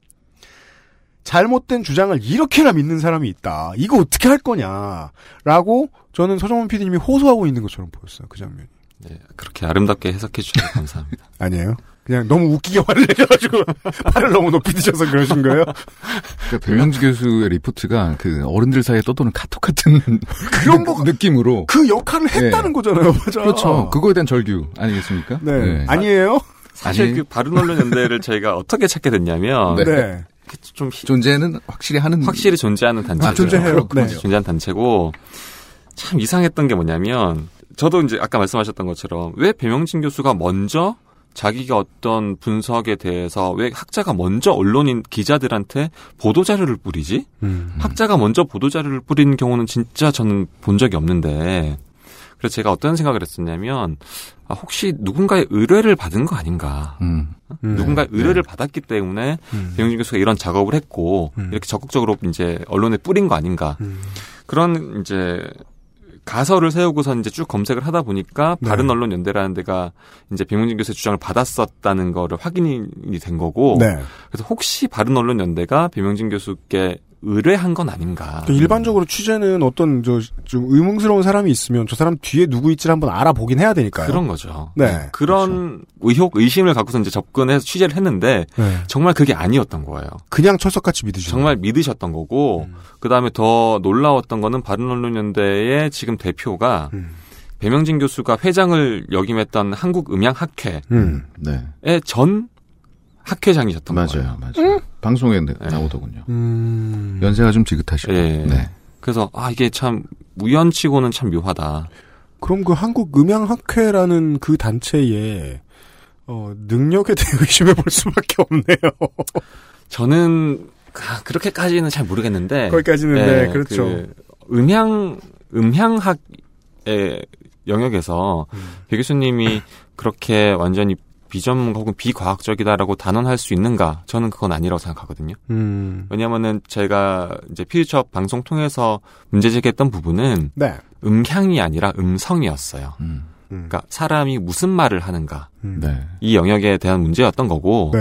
잘못된 주장을 이렇게나 믿는 사람이 있다. 이거 어떻게 할 거냐. 라고 저는 서정훈 PD님이 호소하고 있는 것처럼 보였어요, 그 장면이. 네, 그렇게 아름답게 해석해 주셔서 감사합니다. 아니에요. 그냥 너무 웃기게 화를 내셔가지고 팔을 너무 높이 드셔서 그러신 거예요? 그러니까 배명진 교수의 리포트가 어른들 사이에 떠도는 카톡 같은 그런 느낌으로 그 역할을 했다는 거잖아요. 맞아. 그렇죠. 그거에 대한 절규 아니겠습니까? 네. 아니에요? 사실 바른언론연대를 저희가 어떻게 찾게 됐냐면 좀 존재는 확실히 존재하는 단체죠. 존재해요. 네. 존재하는 단체고 참 이상했던 게 뭐냐면 저도 이제 아까 말씀하셨던 것처럼 왜 배명진 교수가 먼저 자기가 어떤 분석에 대해서 왜 학자가 먼저 언론인 기자들한테 보도자료를 뿌리지? 학자가 먼저 보도자료를 뿌리는 경우는 진짜 저는 본 적이 없는데 그래서 제가 어떤 생각을 했었냐면 혹시 누군가의 의뢰를 받은 거 아닌가. 누군가의 의뢰를 받았기 때문에 배용진 교수가 이런 작업을 했고 이렇게 적극적으로 이제 언론에 뿌린 거 아닌가. 그런 이제 가설을 세우고서 이제 쭉 검색을 하다 보니까 바른언론연대라는 데가 이제 배용진 교수의 주장을 받았었다는 거를 확인이 된 거고. 그래서 혹시 바른언론연대가 배용진 교수께 의뢰한 건 아닌가. 일반적으로 취재는 어떤 좀 의문스러운 사람이 있으면 저 사람 뒤에 누구 있지를 한번 알아보긴 해야 되니까요. 그런 거죠. 네. 그런 그렇죠. 의심을 갖고서 이제 접근해서 취재를 했는데 정말 그게 아니었던 거예요. 그냥 철석같이 믿으셨어요. 정말 믿으셨던 거고 그다음에 더 놀라웠던 거는 바른언론연대의 지금 대표가 배명진 교수가 회장을 역임했던 한국음향학회의 전 학회장이셨던 거예요. 맞아요. 방송에 나오더군요. 연세가 좀 지긋하시고. 네. 그래서 이게 참 우연치고는 참 묘하다. 그럼 그 한국음향학회라는 그 단체의 능력에 대해 의심해 볼 수밖에 없네요. 저는 그렇게까지는 잘 모르겠는데. 거기까지는 네, 그렇죠. 그 음향학의 영역에서 배 교수님이 그렇게 완전히 비전문가 혹은 비과학적이다라고 단언할 수 있는가? 저는 그건 아니라고 생각하거든요. 왜냐하면은 제가 이제 퓨처 방송 통해서 문제 제기했던 부분은 음향이 아니라 음성이었어요. 그러니까 사람이 무슨 말을 하는가? 이 영역에 대한 문제였던 거고.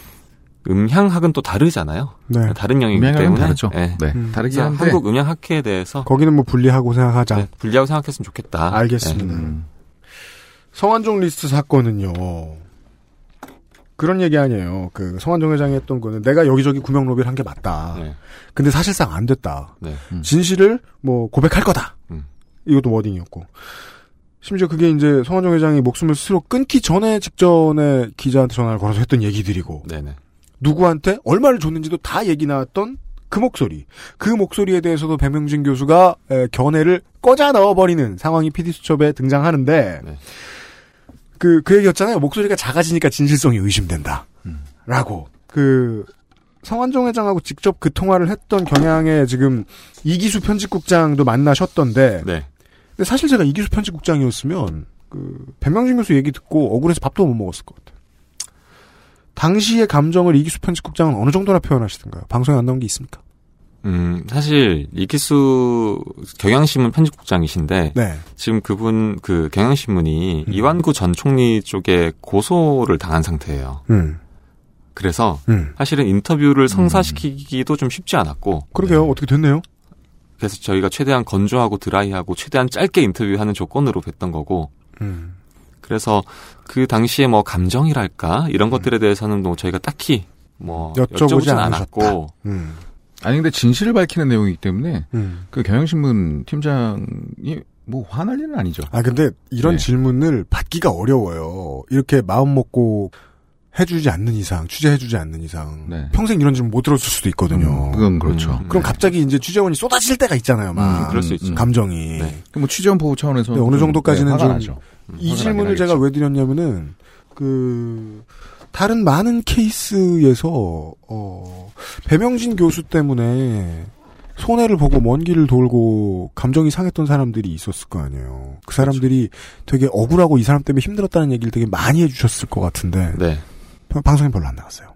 음향학은 또 다르잖아요. 다른 영역이기 때문에 다르죠. 다르긴 한데 한국 음향학회에 대해서 거기는 뭐 분리하고 생각하자. 분리하고 생각했으면 좋겠다. 알겠습니다. 성완종 리스트 사건은요. 그런 얘기 아니에요. 그 성완종 회장이 했던 거는 내가 여기저기 구명 로비를 한 게 맞다. 근데 사실상 안 됐다. 진실을 뭐 고백할 거다. 이것도 워딩이었고. 심지어 그게 이제 성완종 회장이 목숨을 스스로 끊기 직전에 기자한테 전화를 걸어서 했던 얘기들이고. 누구한테 얼마를 줬는지도 다 얘기 나왔던 그 목소리. 그 목소리에 대해서도 배명진 교수가 견해를 꽂아 넣어버리는 상황이 PD수첩에 등장하는데 그 얘기였잖아요. 목소리가 작아지니까 진실성이 의심된다. 라고. 성완종 회장하고 직접 그 통화를 했던 경향의 지금 이기수 편집국장도 만나셨던데. 근데 사실 제가 이기수 편집국장이었으면 배명진 교수 얘기 듣고 억울해서 밥도 못 먹었을 것 같아요. 당시의 감정을 이기수 편집국장은 어느 정도나 표현하시던가요? 방송에 안 나온 게 있습니까? 사실 이기수 경향신문 편집국장이신데 지금 그분 경향신문이 이완구 전 총리 쪽에 고소를 당한 상태예요. 그래서 사실은 인터뷰를 성사시키기도 좀 쉽지 않았고. 그러게요. 어떻게 됐네요? 그래서 저희가 최대한 건조하고 드라이하고 최대한 짧게 인터뷰하는 조건으로 뵀던 거고. 그래서 그 당시에 뭐 감정이랄까 이런 것들에 대해서는 뭐 저희가 딱히 뭐 여쭤보진 않았고. 아니 근데 진실을 밝히는 내용이기 때문에 그 경향신문 팀장이 뭐 화날 일은 아니죠. 근데 이런 질문을 받기가 어려워요. 이렇게 마음 먹고 해주지 않는 이상, 취재해주지 않는 이상 평생 이런 질문 못 들었을 수도 있거든요. 그건 그렇죠. 그럼 갑자기 이제 취재원이 쏟아질 때가 있잖아요. 막 그럴 수 있죠. 감정이. 뭐 취재원 보호 차원에서 어느 정도까지는 좀 나죠. 이 질문을 제가 왜 드렸냐면은 다른 많은 케이스에서 배명진 교수 때문에 손해를 보고 먼 길을 돌고 감정이 상했던 사람들이 있었을 거 아니에요. 그 사람들이 되게 억울하고 이 사람 때문에 힘들었다는 얘기를 되게 많이 해주셨을 것 같은데 방송에 별로 안 나갔어요.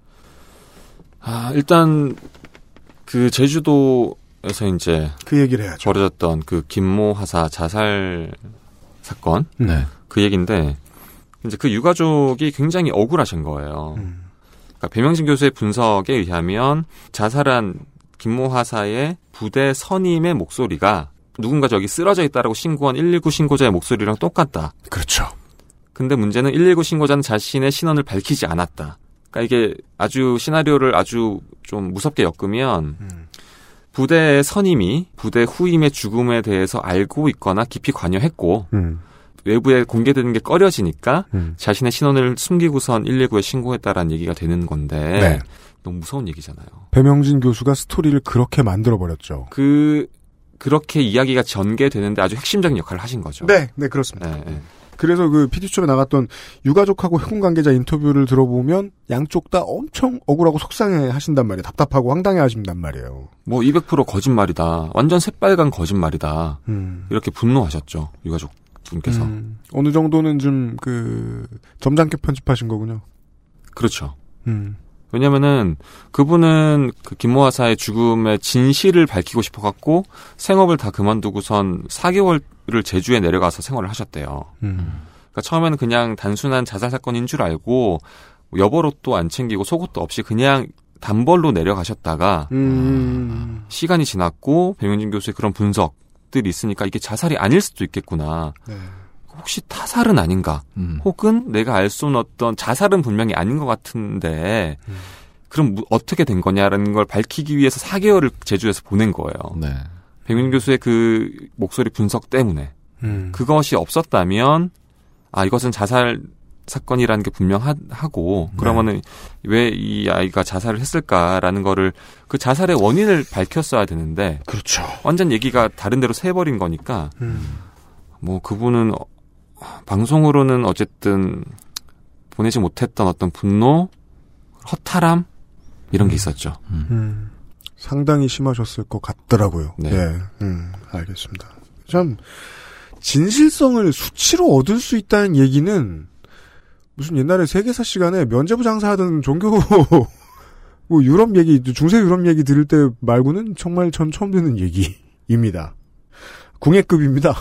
일단 그 제주도에서 이제 그 얘기를 해야죠. 벌어졌던 그 김모 하사 자살 사건 그 얘기인데 이제 그 유가족이 굉장히 억울하신 거예요. 그러니까 배명진 교수의 분석에 의하면 자살한 김모 하사의 부대 선임의 목소리가 누군가 저기 쓰러져 있다라고 신고한 119 신고자의 목소리랑 똑같다. 그렇죠. 근데 문제는 119 신고자는 자신의 신원을 밝히지 않았다. 그러니까 이게 아주 시나리오를 아주 좀 무섭게 엮으면 부대의 선임이 부대 후임의 죽음에 대해서 알고 있거나 깊이 관여했고 외부에 공개되는 게 꺼려지니까 자신의 신원을 숨기고선 119에 신고했다라는 얘기가 되는 건데 너무 무서운 얘기잖아요. 배명진 교수가 스토리를 그렇게 만들어버렸죠. 그렇게 이야기가 전개되는데 아주 핵심적인 역할을 하신 거죠. 네, 그렇습니다. 그래서 그 PD수첩에 나갔던 유가족하고 해군 관계자 인터뷰를 들어보면 양쪽 다 엄청 억울하고 속상해 하신단 말이에요. 답답하고 황당해 하신단 말이에요. 뭐 200% 거짓말이다. 완전 새빨간 거짓말이다. 이렇게 분노하셨죠. 유가족 분께서. 어느 정도는 좀 점잖게 편집하신 거군요. 그렇죠. 왜냐면은 그분은 그 김모아사의 죽음의 진실을 밝히고 싶어갖고 생업을 다 그만두고선 4개월을 제주에 내려가서 생활을 하셨대요. 그러니까 처음에는 그냥 단순한 자살 사건인 줄 알고 여벌옷도 안 챙기고 속옷도 없이 그냥 단벌로 내려가셨다가 시간이 지났고 백명진 교수의 그런 분석들이 있으니까 이게 자살이 아닐 수도 있겠구나. 네. 혹시 타살은 아닌가? 혹은 내가 알 수 없는 어떤 자살은 분명히 아닌 것 같은데 그럼 어떻게 된 거냐라는 걸 밝히기 위해서 4개월을 제주에서 보낸 거예요. 네. 백명진 교수의 그 목소리 분석 때문에 그것이 없었다면 이것은 자살 사건이라는 게 분명하고 그러면은 왜 이 아이가 자살을 했을까라는 거를 그 자살의 원인을 밝혔어야 되는데 그렇죠. 완전 얘기가 다른 데로 새버린 거니까 뭐 그분은 방송으로는 어쨌든 보내지 못했던 어떤 분노, 허탈함 이런 게 있었죠. 상당히 심하셨을 것 같더라고요. 네. 예, 알겠습니다. 참 진실성을 수치로 얻을 수 있다는 얘기는 무슨 옛날에 세계사 시간에 면제부 장사하던 종교 뭐 유럽 얘기, 중세 유럽 얘기 들을 때 말고는 정말 전 처음 듣는 얘기입니다. 궁예급입니다.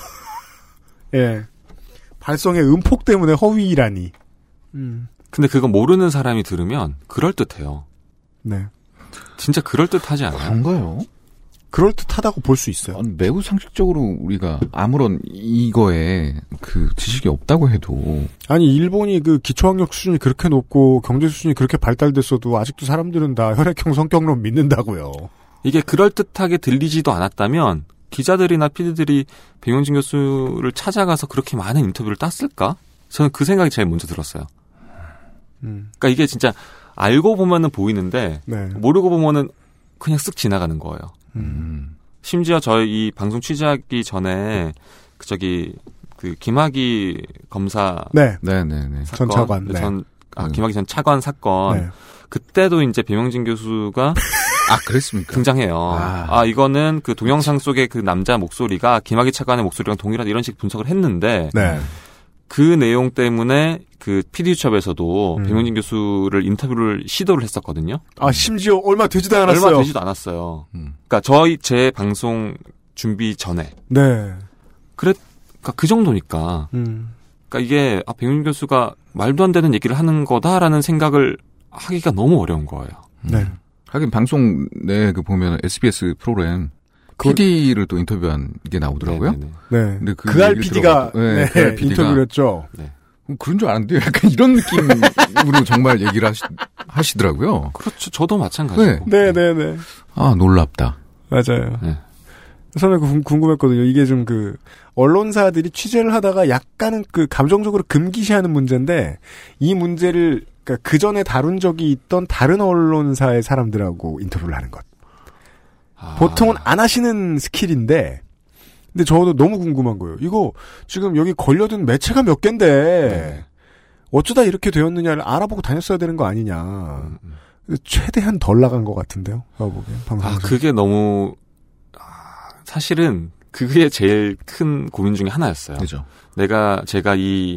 예. 발성의 음폭 때문에 허위라니. 근데 그거 모르는 사람이 들으면 그럴듯해요. 네. 진짜 그럴듯하지 않아요? 그런가요? 그럴듯하다고 볼 수 있어요. 아니, 매우 상식적으로 우리가 아무런 이거에 그 지식이 없다고 해도. 아니, 일본이 그 기초학력 수준이 그렇게 높고 경제 수준이 그렇게 발달됐어도 아직도 사람들은 다 혈액형 성격론 믿는다고요. 이게 그럴듯하게 들리지도 않았다면 기자들이나 PD들이 백명진 교수를 찾아가서 그렇게 많은 인터뷰를 땄을까? 저는 그 생각이 제일 먼저 들었어요. 그러니까 이게 진짜 알고 보면은 보이는데 네. 모르고 보면은 그냥 쓱 지나가는 거예요. 심지어 저희 이 방송 취재하기 전에 그 김학의 검사 네. 사건, 전 차관, 네. 김학의 전 차관 사건 네. 그때도 이제 백명진 교수가 그랬습니까? 등장해요. 이거는 그 동영상 속의 그 남자 목소리가 김학의 차관의 목소리랑 동일하다 이런 식 분석을 했는데 네. 그 내용 때문에 그 PD수첩에서도 백명진 교수를 인터뷰를 시도를 했었거든요. 심지어 얼마 되지도 않았어요. 얼마 되지도 않았어요. 그러니까 제 방송 준비 전에. 네. 그러니까 그 정도니까. 그러니까 이게 백명진 교수가 말도 안 되는 얘기를 하는 거다라는 생각을 하기가 너무 어려운 거예요. 네. 하긴 방송 내 보면 SBS 프로그램 PD를 또 인터뷰한 게 나오더라고요. 네. 근데 그 알 PD가 인터뷰를 했죠. 네. 그런 줄 알았는데 약간 이런 느낌으로 정말 얘기를 하시더라고요. 그렇죠. 저도 마찬가지고. 네. 놀랍다. 맞아요. 네. 저는 궁금했거든요. 이게 좀 언론사들이 취재를 하다가 약간은 감정적으로 금기시하는 문제인데 이 문제를 그 전에 다룬 적이 있던 다른 언론사의 사람들하고 인터뷰를 하는 것. 보통은 안 하시는 스킬인데, 근데 저도 너무 궁금한 거예요. 이거 지금 여기 걸려든 매체가 몇 갠데 어쩌다 이렇게 되었느냐를 알아보고 다녔어야 되는 거 아니냐. 최대한 덜 나간 것 같은데요. 방송에서. 그게 너무 사실은 그게 제일 큰 고민 중에 하나였어요. 그죠. 제가 이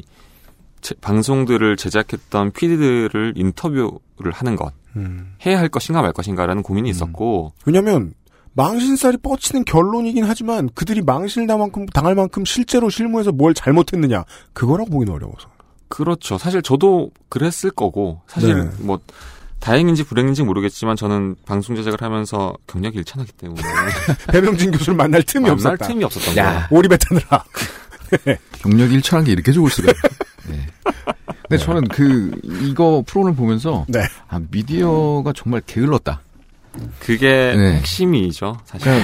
방송들을 제작했던 PD들을 인터뷰를 하는 것. 해야 할 것인가 말 것인가라는 고민이 있었고. 왜냐면 망신살이 뻗치는 결론이긴 하지만 그들이 망신을 당할 만큼 실제로 실무에서 뭘 잘못했느냐. 그거라고 보기는 어려워서. 그렇죠. 사실 저도 그랬을 거고 사실 뭐 다행인지 불행인지 모르겠지만 저는 방송 제작을 하면서 경력이 일천하기 때문에 백명진 교수를 만날 틈이 없었다. 틈이 없었던 거예요. 오리배 타느라. 경력이 일천한 게 이렇게 좋을 수가. 네. 근데 저는 이거 프로를 보면서 미디어가 정말 게을렀다. 그게 핵심이죠.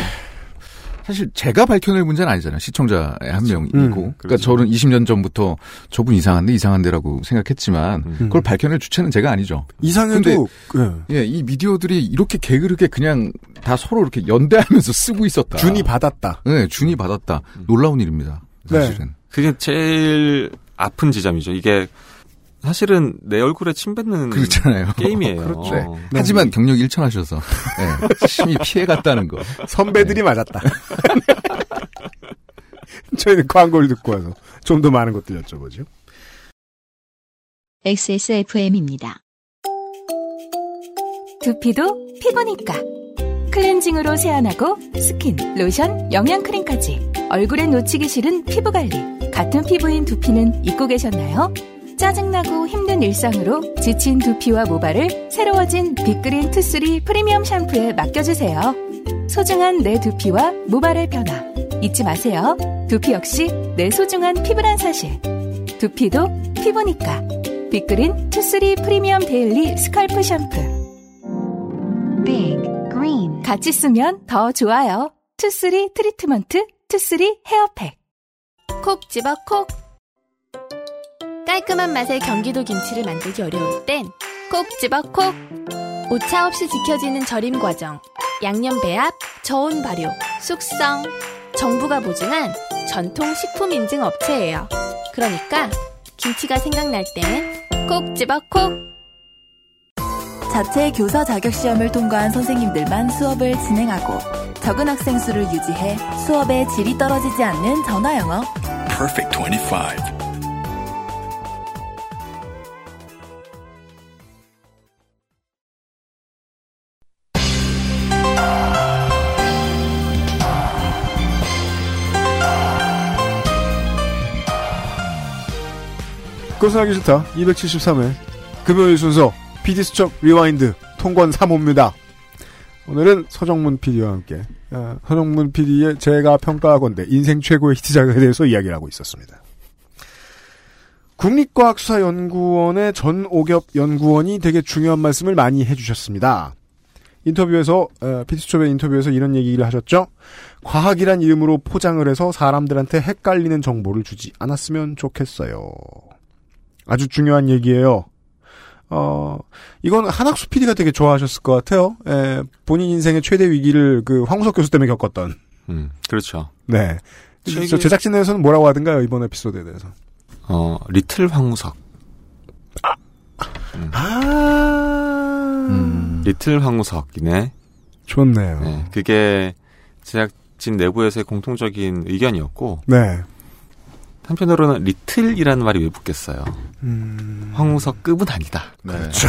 사실 제가 밝혀낼 문제는 아니잖아요. 시청자의 한 명이고. 그러니까 저는 20년 전부터 저분 이상한데라고 생각했지만 그걸 밝혀낼 주체는 제가 아니죠. 이상해도 이 미디어들이 이렇게 게으르게 그냥 다 서로 이렇게 연대하면서 쓰고 있었다. 준이 받았다. 네, 준이 받았다. 놀라운 일입니다. 사실은. 네. 그게 제일 아픈 지점이죠. 이게 사실은 내 얼굴에 침 뱉는 그렇잖아요. 게임이에요. 그렇죠. 네. 하지만 경력이 일천하셔서 심히 피해갔다는 거. 선배들이 맞았다. 저희는 광고를 듣고 와서 좀 더 많은 것들 여쭤보죠. XSFM입니다. 두피도 피부니까. 클렌징으로 세안하고 스킨, 로션, 영양크림까지 얼굴에 놓치기 싫은 피부관리. 같은 피부인 두피는 잊고 계셨나요? 짜증나고 힘든 일상으로 지친 두피와 모발을 새로워진 빅그린 투쓰리 프리미엄 샴푸에 맡겨주세요. 소중한 내 두피와 모발의 변화 잊지 마세요. 두피 역시 내 소중한 피부란 사실. 두피도 피부니까. 빅그린 투쓰리 프리미엄 데일리 스칼프 샴푸. 빅 그린 같이 쓰면 더 좋아요. 투쓰리 트리트먼트 투쓰리 헤어팩. 콕 집어 콕. 깔끔한 맛의 경기도 김치를 만들기 어려울 땐 콕 집어 콕. 오차 없이 지켜지는 절임 과정, 양념 배합, 저온 발효, 숙성. 정부가 보증한 전통 식품 인증 업체예요. 그러니까 김치가 생각날 땐 콕 집어 콕. 자체 교사 자격 시험을 통과한 선생님들만 수업을 진행하고 적은 학생 수를 유지해 수업의 질이 떨어지지 않는 전화 영어. Perfect 25. 그것은 하기 싫다. 273회 금요일 순서 PD수첩 리와인드 통권 3호입니다. 오늘은 서정문 PD와 함께 서정문 PD의 제가 평가하건대 인생 최고의 히트작에 대해서 이야기를 하고 있었습니다. 국립과학수사연구원의 전오겹 연구원이 되게 중요한 말씀을 많이 해주셨습니다. 인터뷰에서 PD수첩의 인터뷰에서 이런 얘기를 하셨죠. 과학이란 이름으로 포장을 해서 사람들한테 헷갈리는 정보를 주지 않았으면 좋겠어요. 아주 중요한 얘기예요. 이건 한학수 PD가 되게 좋아하셨을 것 같아요. 본인 인생의 최대 위기를 그 황우석 교수 때문에 겪었던. 그렇죠. 네. 저 제작진에서는 뭐라고 하던가요, 이번 에피소드에 대해서? 리틀 황우석. 리틀 황우석이네. 좋네요. 네, 그게 제작진 내부에서의 공통적인 의견이었고. 네. 한편으로는 리틀이라는 말이 왜 붙겠어요. 황우석급은 아니다. 네. 그렇죠.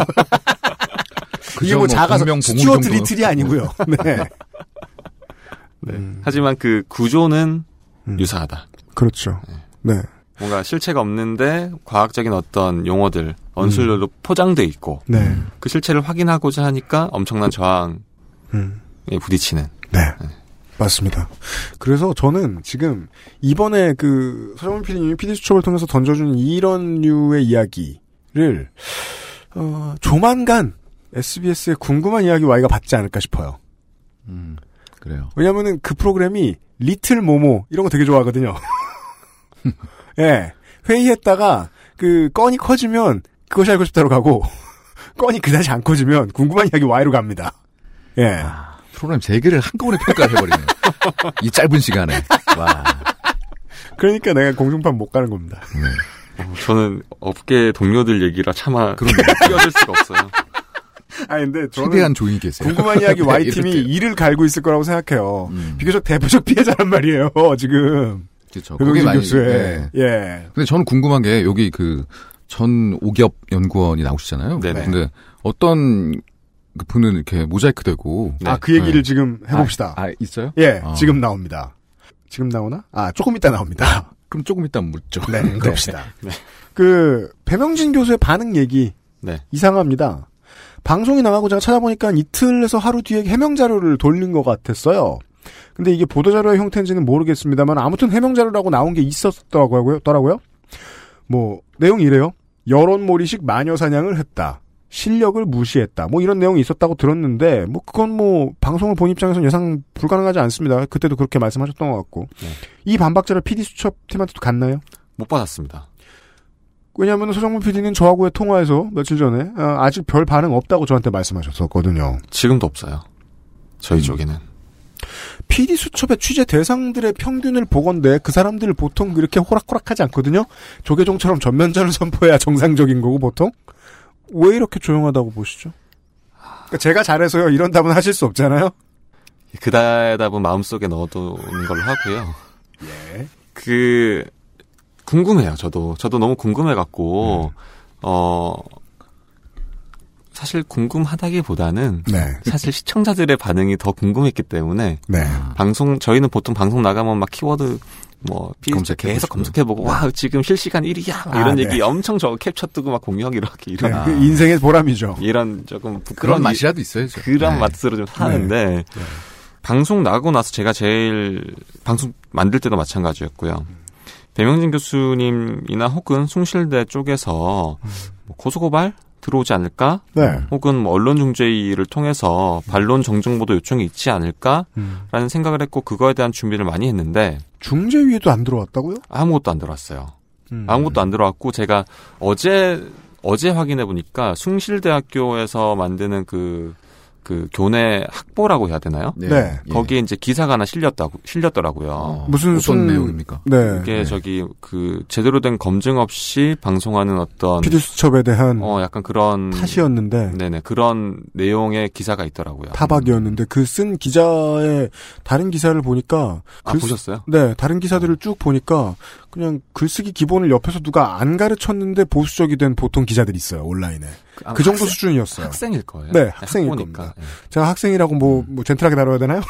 그게 뭐 작아서 스튜어트 리틀이 아니고요. 네. 네. 하지만 그 구조는 유사하다. 그렇죠. 네. 뭔가 실체가 없는데 과학적인 어떤 용어들, 언술로 포장돼 있고 네. 그 실체를 확인하고자 하니까 엄청난 저항에 부딪히는. 네. 맞습니다. 그래서 저는 지금 이번에 그 서정훈 PD님이 PD수첩을 통해서 던져주는 이런 류의 이야기를 조만간 SBS의 궁금한 이야기 Y가 받지 않을까 싶어요. 그래요. 왜냐면은 그 프로그램이 리틀 모모 이런 거 되게 좋아하거든요. 예. 회의했다가 그 건이 커지면 그것이 알고 싶다로 가고 건이 그다지 안 커지면 궁금한 이야기 Y로 갑니다. 예. 프로그램 3개를 한꺼번에 평가를 해버리네. 이 짧은 시간에. 와. 그러니까 내가 공중판 못 가는 겁니다. 네. 저는 업계 동료들 얘기라 차마 끼어들 수가 없어요. 근데 저는 최대한 조용히 계세요. 궁금한 이야기 Y팀이 이를 갈고 있을 거라고 생각해요. 비교적 대표적 피해자란 말이에요, 지금. 그렇죠. 그게 많이 교수의. 네. 예. 근데 저는 궁금한 게 여기 그 전오겹 연구원이 나오시잖아요. 네네. 근데 어떤 그 분은 이렇게 모자이크 되고. 그 얘기를 지금 해봅시다. 있어요? 예, 지금 나옵니다. 지금 나오나? 조금 이따 나옵니다. 그럼 조금 이따 묻죠. 네, 그럽시다. 네. 그, 배명진 교수의 반응 얘기. 네. 이상합니다. 방송이 나가고 제가 찾아보니까 이틀에서 하루 뒤에 해명 자료를 돌린 것 같았어요. 근데 이게 보도자료의 형태인지는 모르겠습니다만 아무튼 해명 자료라고 나온 게 있었더라고요. 뭐, 내용이 이래요. 여론몰이식 마녀 사냥을 했다. 실력을 무시했다. 뭐 이런 내용이 있었다고 들었는데 뭐 그건 뭐 방송을 본 입장에서는 예상 불가능하지 않습니다. 그때도 그렇게 말씀하셨던 것 같고. 네. 이 반박자를 PD수첩 팀한테도 갔나요? 못 받았습니다. 왜냐하면 서정문 PD는 저하고의 통화에서 며칠 전에 아직 별 반응 없다고 저한테 말씀하셨었거든요. 지금도 없어요. 저희 쪽에는. PD수첩의 취재 대상들의 평균을 보건대 그 사람들 보통 그렇게 호락호락하지 않거든요. 조계종처럼 전면전을 선포해야 정상적인 거고 보통. 왜 이렇게 조용하다고 보시죠? 그러니까 제가 잘해서요. 이런 답은 하실 수 없잖아요. 그 답은 마음속에 넣어두는 걸로 하고요. 예. 궁금해요. 저도 너무 궁금해갖고 사실 궁금하다기보다는 사실 시청자들의 반응이 더 궁금했기 때문에 저희는 보통 방송 나가면 막 키워드 계속 검색해보고 와 지금 실시간 1위야 이런 얘기 엄청 캡처 뜨고 막 공유하기로 이런 그 인생의 보람이죠. 이런 조금 부끄러운 그런 맛이라도 있어요. 그런 맛으로 좀 하는데 방송 나가고 나서 제가 제일 방송 만들 때도 마찬가지였고요. 배명진 교수님이나 혹은 숭실대 쪽에서 고소고발 들어오지 않을까? 혹은 언론중재위를 통해서 반론 정정보도 요청이 있지 않을까라는 생각을 했고 그거에 대한 준비를 많이 했는데 중재위에도 안 들어왔다고요? 아무것도 안 들어왔어요. 아무것도 안 들어왔고 제가 어제 확인해 보니까 숭실대학교에서 만드는 그 교내 학보라고 해야 되나요? 거기에 이제 기사가 하나 실렸더라고요. 무슨 내용입니까? 이게 제대로 된 검증 없이 방송하는 어떤 PD수첩에 대한 약간 그런 탓이었는데, 네네 그런 내용의 기사가 있더라고요. 타박이었는데 그 쓴 기자의 다른 기사를 보니까 보셨어요? 네, 다른 기사들을 쭉 보니까 그냥 글쓰기 기본을 옆에서 누가 안 가르쳤는데 보수적이 된 보통 기자들이 있어요 온라인에. 그 정도 수준이었어요. 학생일 거예요. 네, 학생일 겁니다. 제가 학생이라고 뭐 젠틀하게 다뤄야 되나요?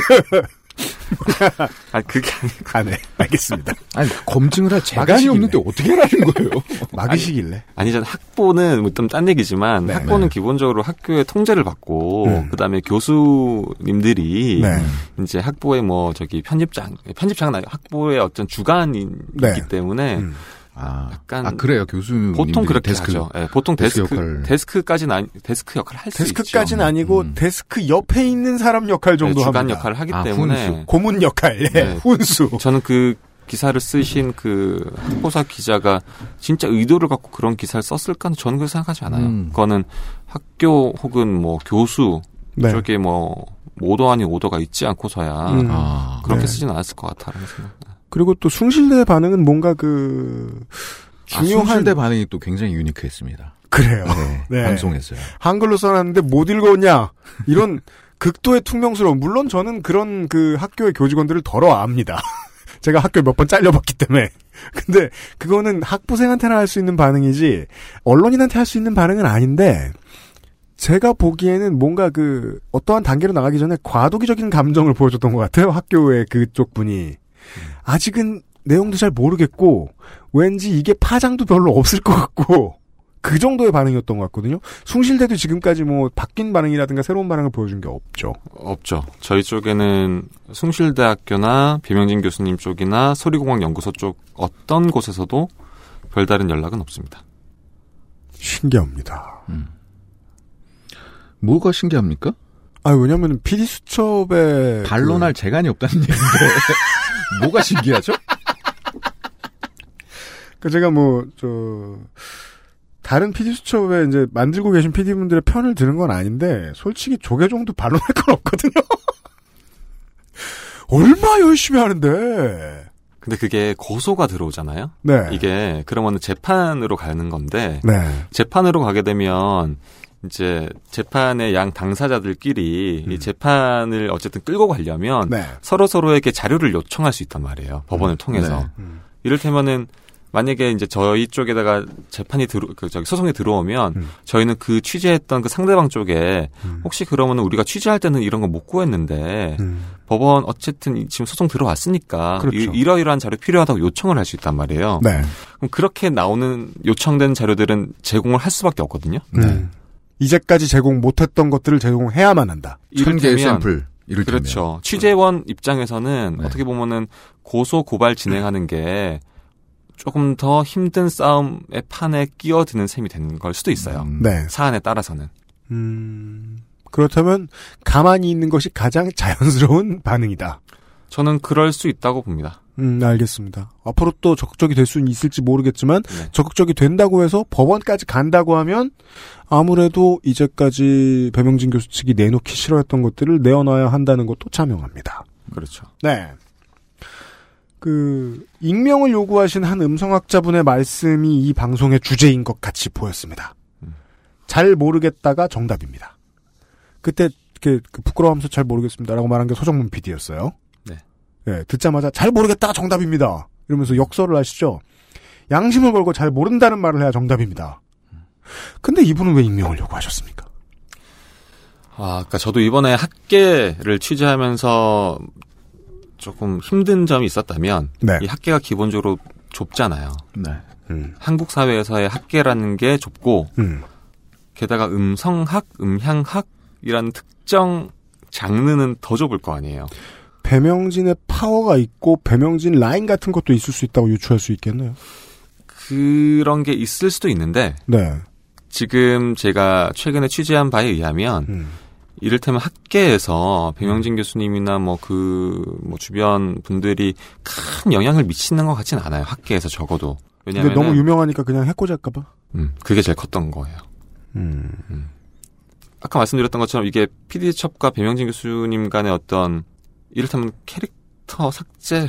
그게 아니고. 네, 알겠습니다. 아니, 검증을 할 재간이 없는데 어떻게 하라는 거예요? 막으시길래. 아니죠. 학보는 좀 딴 얘기지만, 학보는 기본적으로 학교의 통제를 받고, 그 다음에 교수님들이, 이제 학보의 편집장은 아니고 학보의 어떤 주관이기 때문에, 약간 그래요. 교수님 보통 그렇게 하죠. 보통 데스크까지는 데스크 역할을 할 수 있죠. 데스크까지는 아니고 데스크 옆에 있는 사람 역할 정도 주간 합니다. 역할을 하기 때문에 훈수. 고문 역할, 훈수. 저는 그 기사를 쓰신 그 학보사 기자가 진짜 의도를 갖고 그런 기사를 썼을까는 저는 그렇게 생각하지 않아요. 그거는 학교 혹은 교수 쪽에 오도 아닌 오도가 있지 않고서야 그렇게 쓰진 않았을 것 같다라는 생각. 그리고 또 숭실대 반응은 뭔가 중요한 숭실대 반응이 또 굉장히 유니크했습니다. 그래요. 방송에서요. 한글로 써놨는데 못 읽었냐 이런 극도의 퉁명스러움. 물론 저는 그런 학교의 교직원들을 덜어 압니다. 제가 학교에 몇 번 잘려봤기 때문에. 근데 그거는 학부생한테나 할 수 있는 반응이지 언론인한테 할 수 있는 반응은 아닌데 제가 보기에는 뭔가 어떠한 단계로 나가기 전에 과도기적인 감정을 보여줬던 것 같아요. 학교의 그쪽 분이. 아직은 내용도 잘 모르겠고 왠지 이게 파장도 별로 없을 것 같고 그 정도의 반응이었던 것 같거든요. 숭실대도 지금까지 바뀐 반응이라든가 새로운 반응을 보여준 게 없죠. 없죠. 저희 쪽에는 숭실대학교나 배명진 교수님 쪽이나 소리공학연구소 쪽 어떤 곳에서도 별다른 연락은 없습니다. 신기합니다. 뭐가 신기합니까? 왜냐면 PD수첩에 반론할 재간이 없다는 얘기인데 뭐가 신기하죠? 제가 다른 PD수첩에 이제 만들고 계신 PD분들의 편을 드는 건 아닌데 솔직히 조계종도 반론할 건 없거든요. 얼마 열심히 하는데. 근데 그게 고소가 들어오잖아요. 이게 그러면 재판으로 가는 건데 재판으로 가게 되면 이제 재판의 양 당사자들끼리 이 재판을 어쨌든 끌고 가려면 서로에게 자료를 요청할 수 있단 말이에요. 법원을 통해서. 이를테면은 만약에 이제 저희 쪽에다가 재판이 소송이 들어오면 저희는 그 취재했던 그 상대방 쪽에 혹시 그러면 우리가 취재할 때는 이런 거 못 구했는데 법원 어쨌든 지금 소송 들어왔으니까 이러이러한 자료 필요하다고 요청을 할 수 있단 말이에요. 그럼 그렇게 나오는 요청된 자료들은 제공을 할 수밖에 없거든요. 이제까지 제공 못했던 것들을 제공해야만 한다. 1000개의 샘플. 그렇죠. 취재원 입장에서는 어떻게 보면은 고소 고발 진행하는 게 조금 더 힘든 싸움의 판에 끼어드는 셈이 되는 걸 수도 있어요. 사안에 따라서는. 그렇다면 가만히 있는 것이 가장 자연스러운 반응이다. 저는 그럴 수 있다고 봅니다. 알겠습니다. 앞으로 또 적극적이 될 수는 있을지 모르겠지만 적극적이 된다고 해서 법원까지 간다고 하면 아무래도 이제까지 배명진 교수 측이 내놓기 싫어했던 것들을 내어놔야 한다는 것도 자명합니다. 그렇죠. 익명을 요구하신 한 음성학자분의 말씀이 이 방송의 주제인 것 같이 보였습니다. 잘 모르겠다가 정답입니다. 그때 부끄러워하면서 잘 모르겠습니다라고 말한 게 서정문 PD였어요. 듣자마자 잘 모르겠다가 정답입니다. 이러면서 역설을 하시죠. 양심을 걸고 잘 모른다는 말을 해야 정답입니다. 근데 이분은 왜 익명을 요구하셨습니까? 그러니까 저도 이번에 학계를 취재하면서 조금 힘든 점이 있었다면 네. 이 학계가 기본적으로 좁잖아요. 네. 한국 사회에서의 학계라는 게 좁고 게다가 음성학, 음향학이라는 특정 장르는 더 좁을 거 아니에요. 배명진의 파워가 있고 배명진 라인 같은 것도 있을 수 있다고 유추할 수 있겠네요. 그런 게 있을 수도 있는데 네. 지금 제가 최근에 취재한 바에 의하면 이를테면 학계에서 배명진 교수님이나 주변 분들이 큰 영향을 미치는 것 같진 않아요. 학계에서 적어도. 왜냐면 너무 유명하니까 그냥 해코지할까봐. 그게 제일 컸던 거예요. 아까 말씀드렸던 것처럼 이게 PD수첩과 배명진 교수님 간의 어떤 이를테면 캐릭터 삭제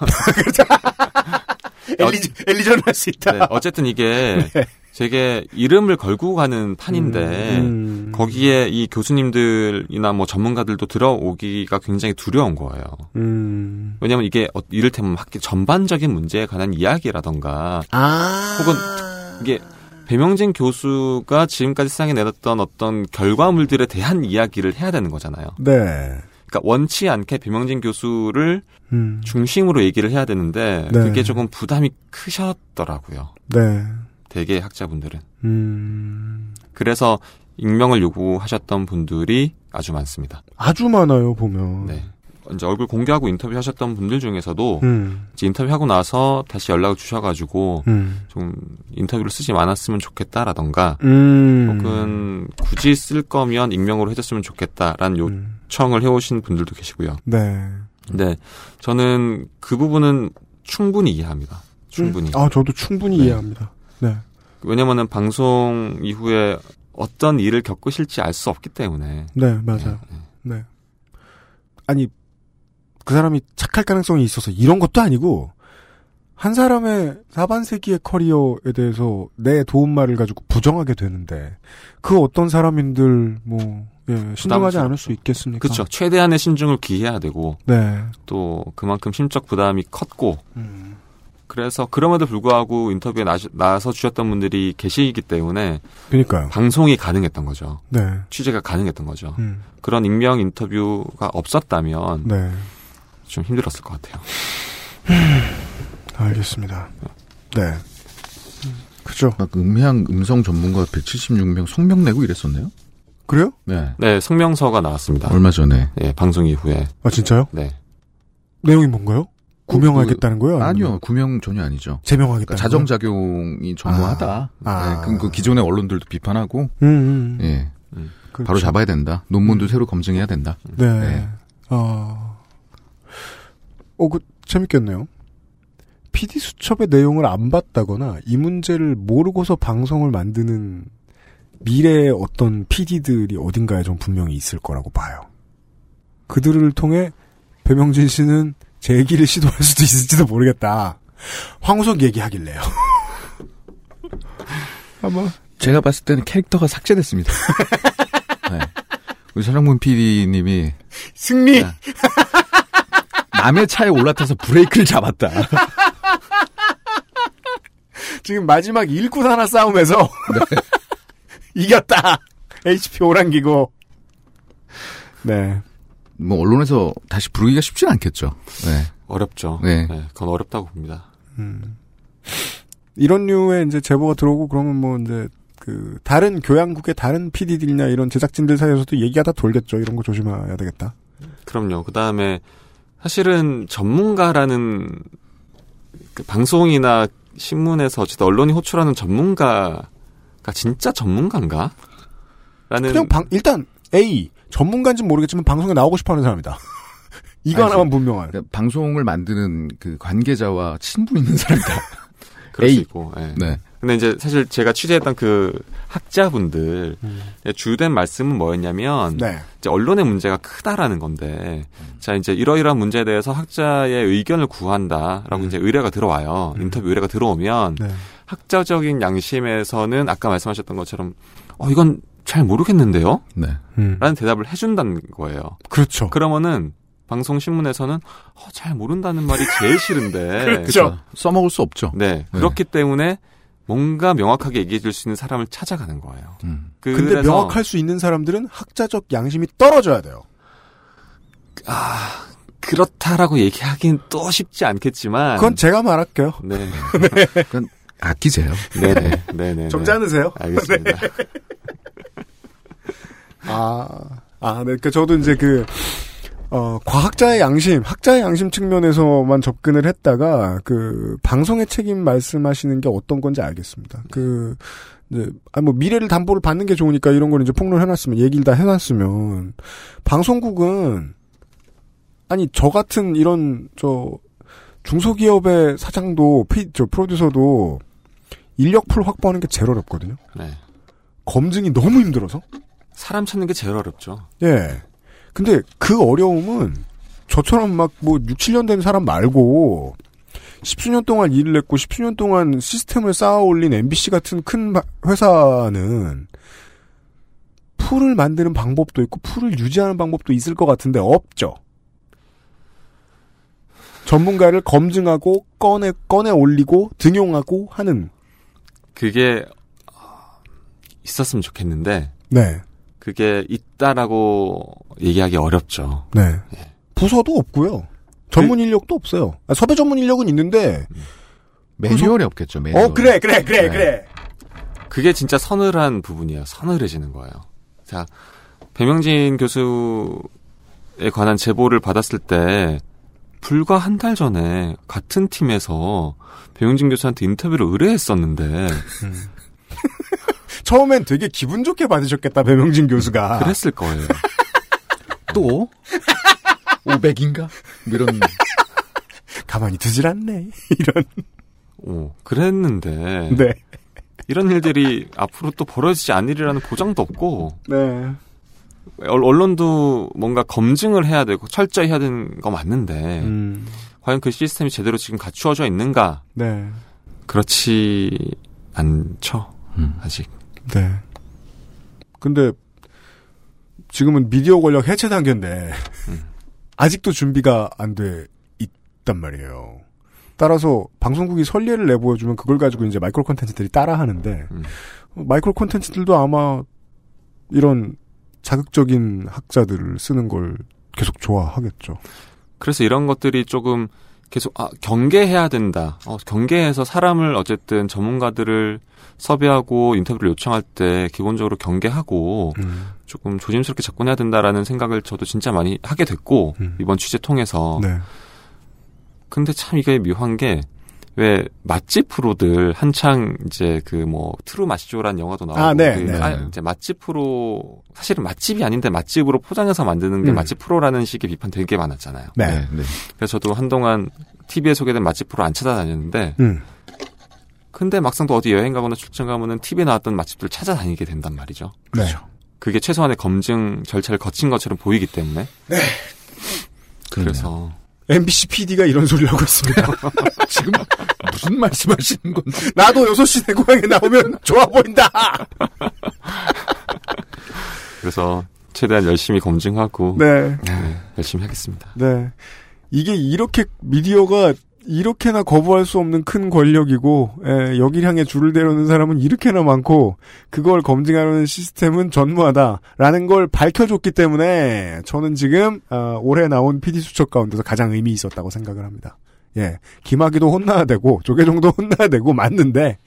이런 엘리전을 할 수 있다. 네, 어쨌든 이게 네. 되게 이름을 걸고 가는 판인데 거기에 이 교수님들이나 전문가들도 들어오기가 굉장히 두려운 거예요. 왜냐하면 이게 이를테면 학계 전반적인 문제에 관한 이야기라던가 혹은 이게 배명진 교수가 지금까지 세상에 내놨던 어떤 결과물들에 대한 이야기를 해야 되는 거잖아요. 네. 그러니까 원치 않게 배명진 교수를 중심으로 얘기를 해야 되는데 네. 그게 조금 부담이 크셨더라고요. 네. 대개 학자분들은. 그래서 익명을 요구하셨던 분들이 아주 많습니다. 아주 많아요, 보면. 네. 이제 얼굴 공개하고 인터뷰하셨던 분들 중에서도 이제 인터뷰하고 나서 다시 연락을 주셔가지고 좀 인터뷰를 쓰지 않았으면 좋겠다라던가 혹은 굳이 쓸 거면 익명으로 해줬으면 좋겠다라는 요청을 해오신 분들도 계시고요. 네. 네, 저는 그 부분은 충분히 이해합니다. 충분히. 저도 충분히 이해합니다. 네. 왜냐면은 방송 이후에 어떤 일을 겪으실지 알 수 없기 때문에. 네, 맞아요. 네. 아니, 그 사람이 착할 가능성이 있어서 이런 것도 아니고, 한 사람의 하반세기의 커리어에 대해서 내 도움말을 가지고 부정하게 되는데, 그 어떤 사람인들, 신중하지 않을 수 있겠습니까? 그렇죠. 최대한의 신중을 기해야 되고, 네. 또 그만큼 심적 부담이 컸고, 그래서 그럼에도 불구하고 인터뷰에 나서 주셨던 분들이 계시기 때문에 그러니까요. 방송이 가능했던 거죠. 네. 취재가 가능했던 거죠. 그런 익명 인터뷰가 없었다면 네. 좀 힘들었을 것 같아요. 알겠습니다. 네. 그죠. 막 음성 전문가 176명 성명 내고 이랬었네요. 그래요? 네. 네, 성명서가 나왔습니다. 얼마 전에. 네, 방송 이후에. 아, 진짜요? 네. 내용이 뭔가요? 구명하겠다는 거요? 아니요, 구명 전혀 아니죠. 제명하겠다는 자정작용이 전무하다. 네, 그 기존의 언론들도 비판하고, 예, 그렇죠. 바로 잡아야 된다. 논문도 새로 검증해야 된다. 네. 네. 재밌겠네요. PD수첩의 내용을 안 봤다거나 이 문제를 모르고서 방송을 만드는 미래의 어떤 PD들이 어딘가에 좀 분명히 있을 거라고 봐요. 그들을 통해 배명진 씨는 재기를 시도할 수도 있을지도 모르겠다. 황우석 얘기하길래요. 아마 제가 봤을 때는 캐릭터가 삭제됐습니다. 네. 우리 서정문 PD님이 승리. 남의 차에 올라타서 브레이크를 잡았다. 지금 마지막 1구 하나 싸움에서 네. 이겼다. HP 오랑기고. 네. 언론에서 다시 부르기가 쉽진 않겠죠. 네. 어렵죠. 네. 네. 그건 어렵다고 봅니다. 이런 류의 이제 제보가 들어오고 그러면 이제 다른 교양국의 다른 PD들이나 이런 제작진들 사이에서도 얘기가 다 돌겠죠. 이런 거 조심해야 되겠다. 그럼요. 그 다음에 사실은 전문가라는 방송이나 신문에서 어쨌든 언론이 호출하는 전문가가 진짜 전문가인가? 라는 그냥 일단 A 전문가인지는 모르겠지만 방송에 나오고 싶어하는 사람이다. 이거 하나만 분명한. 그러니까 방송을 만드는 그 관계자와 친분 있는 사람이다. 그럴 수 있고. 네. 네. 근데 이제 사실 제가 취재했던 그 학자분들 주된 말씀은 뭐였냐면 네. 이제 언론의 문제가 크다라는 건데 자 이제 이러이러한 문제에 대해서 학자의 의견을 구한다라고 이제 의뢰가 들어와요. 인터뷰 의뢰가 들어오면 네. 학자적인 양심에서는 아까 말씀하셨던 것처럼 이건 잘 모르겠는데요? 네. 라는 대답을 해준다는 거예요. 그렇죠. 그러면은 방송 신문에서는 잘 모른다는 말이 제일 싫은데 그렇죠. 써먹을 수 없죠. 네. 그렇기 때문에 뭔가 명확하게 얘기해 줄 수 있는 사람을 찾아가는 거예요. 근데 명확할 수 있는 사람들은 학자적 양심이 떨어져야 돼요. 그렇다라고 얘기하기는 또 쉽지 않겠지만 그건 제가 말할게요. 네. 그건 아끼세요. 네네. 좀 짜느세요? 알겠습니다. 네. 네. 그러니까 저도 이제 과학자의 양심, 학자의 양심 측면에서만 접근을 했다가, 방송의 책임 말씀하시는 게 어떤 건지 알겠습니다. 미래를 담보를 받는 게 좋으니까 이런 걸 이제 폭로해놨으면, 얘기를 다 해놨으면, 방송국은, 저 같은 이런, 중소기업의 사장도, 프로듀서도, 인력풀 확보하는 게 제일 어렵거든요. 네. 검증이 너무 힘들어서. 사람 찾는 게 제일 어렵죠. 예. 근데 그 어려움은 저처럼 6, 7년 된 사람 말고 10수년 동안 일을 했고 10수년 동안 시스템을 쌓아 올린 MBC 같은 큰 회사는 풀을 만드는 방법도 있고 풀을 유지하는 방법도 있을 것 같은데 없죠. 전문가를 검증하고 꺼내 올리고 등용하고 하는. 그게 있었으면 좋겠는데. 네. 그게 있다라고 얘기하기 어렵죠. 네. 부서도 없고요. 전문 인력도 없어요. 섭외 전문 인력은 있는데 매뉴얼이 없겠죠. 매뉴얼. 그래. 그게 진짜 서늘한 부분이에요. 서늘해지는 거예요. 자, 배명진 교수에 관한 제보를 받았을 때 불과 한 달 전에 같은 팀에서 배명진 교수한테 인터뷰를 의뢰했었는데 처음엔 되게 기분 좋게 받으셨겠다, 배명진 교수가. 그랬을 거예요. 또? 500인가? 이런. 가만히 두질 않네. 이런. 그랬는데. 네. 이런 일들이 앞으로 또 벌어지지 않으리라는 보장도 없고. 네. 언론도 뭔가 검증을 해야 되고 철저히 해야 되는 거 맞는데. 과연 그 시스템이 제대로 지금 갖추어져 있는가? 네. 그렇지 않죠. 아직. 네. 근데 지금은 미디어 권력 해체 단계인데 아직도 준비가 안 돼 있단 말이에요. 따라서 방송국이 선례를 내보여주면 그걸 가지고 이제 마이크로 콘텐츠들이 따라하는데 마이크로 콘텐츠들도 아마 이런 자극적인 학자들을 쓰는 걸 계속 좋아하겠죠. 그래서 이런 것들이 조금 계속 경계해야 된다. 경계해서 사람을 어쨌든 전문가들을 섭외하고 인터뷰를 요청할 때 기본적으로 경계하고 조금 조심스럽게 접근해야 된다라는 생각을 저도 진짜 많이 하게 됐고 이번 취재 통해서. 네. 근데 참 이게 묘한 게 왜 맛집 프로들 한창 이제 트루 맛이죠라는 영화도 나오고 이제 맛집 프로 사실은 맛집이 아닌데 맛집으로 포장해서 만드는 게 맛집 프로라는 식의 비판 되게 많았잖아요. 네. 그래서 저도 한동안 TV에 소개된 맛집 프로 안 찾아다녔는데 근데 막상 또 어디 여행 가거나 출장 가면은 TV에 나왔던 맛집들 찾아다니게 된단 말이죠. 그렇죠. 그게 최소한의 검증 절차를 거친 것처럼 보이기 때문에. 네. 그래서 MBC PD가 이런 소리를 하고 있습니다. 지금 무슨 말씀하시는 건지. 나도 6시 내 고향에 나오면 좋아 보인다. 그래서 최대한 열심히 검증하고 네, 열심히 하겠습니다. 네. 이게 이렇게 미디어가 이렇게나 거부할 수 없는 큰 권력이고 여기를 향해 줄을 대려는 사람은 이렇게나 많고 그걸 검증하려는 시스템은 전무하다라는 걸 밝혀줬기 때문에 저는 지금 올해 나온 PD 수첩 가운데서 가장 의미 있었다고 생각을 합니다. 예, 김학의도 혼나야 되고 조계종도 혼나야 되고 맞는데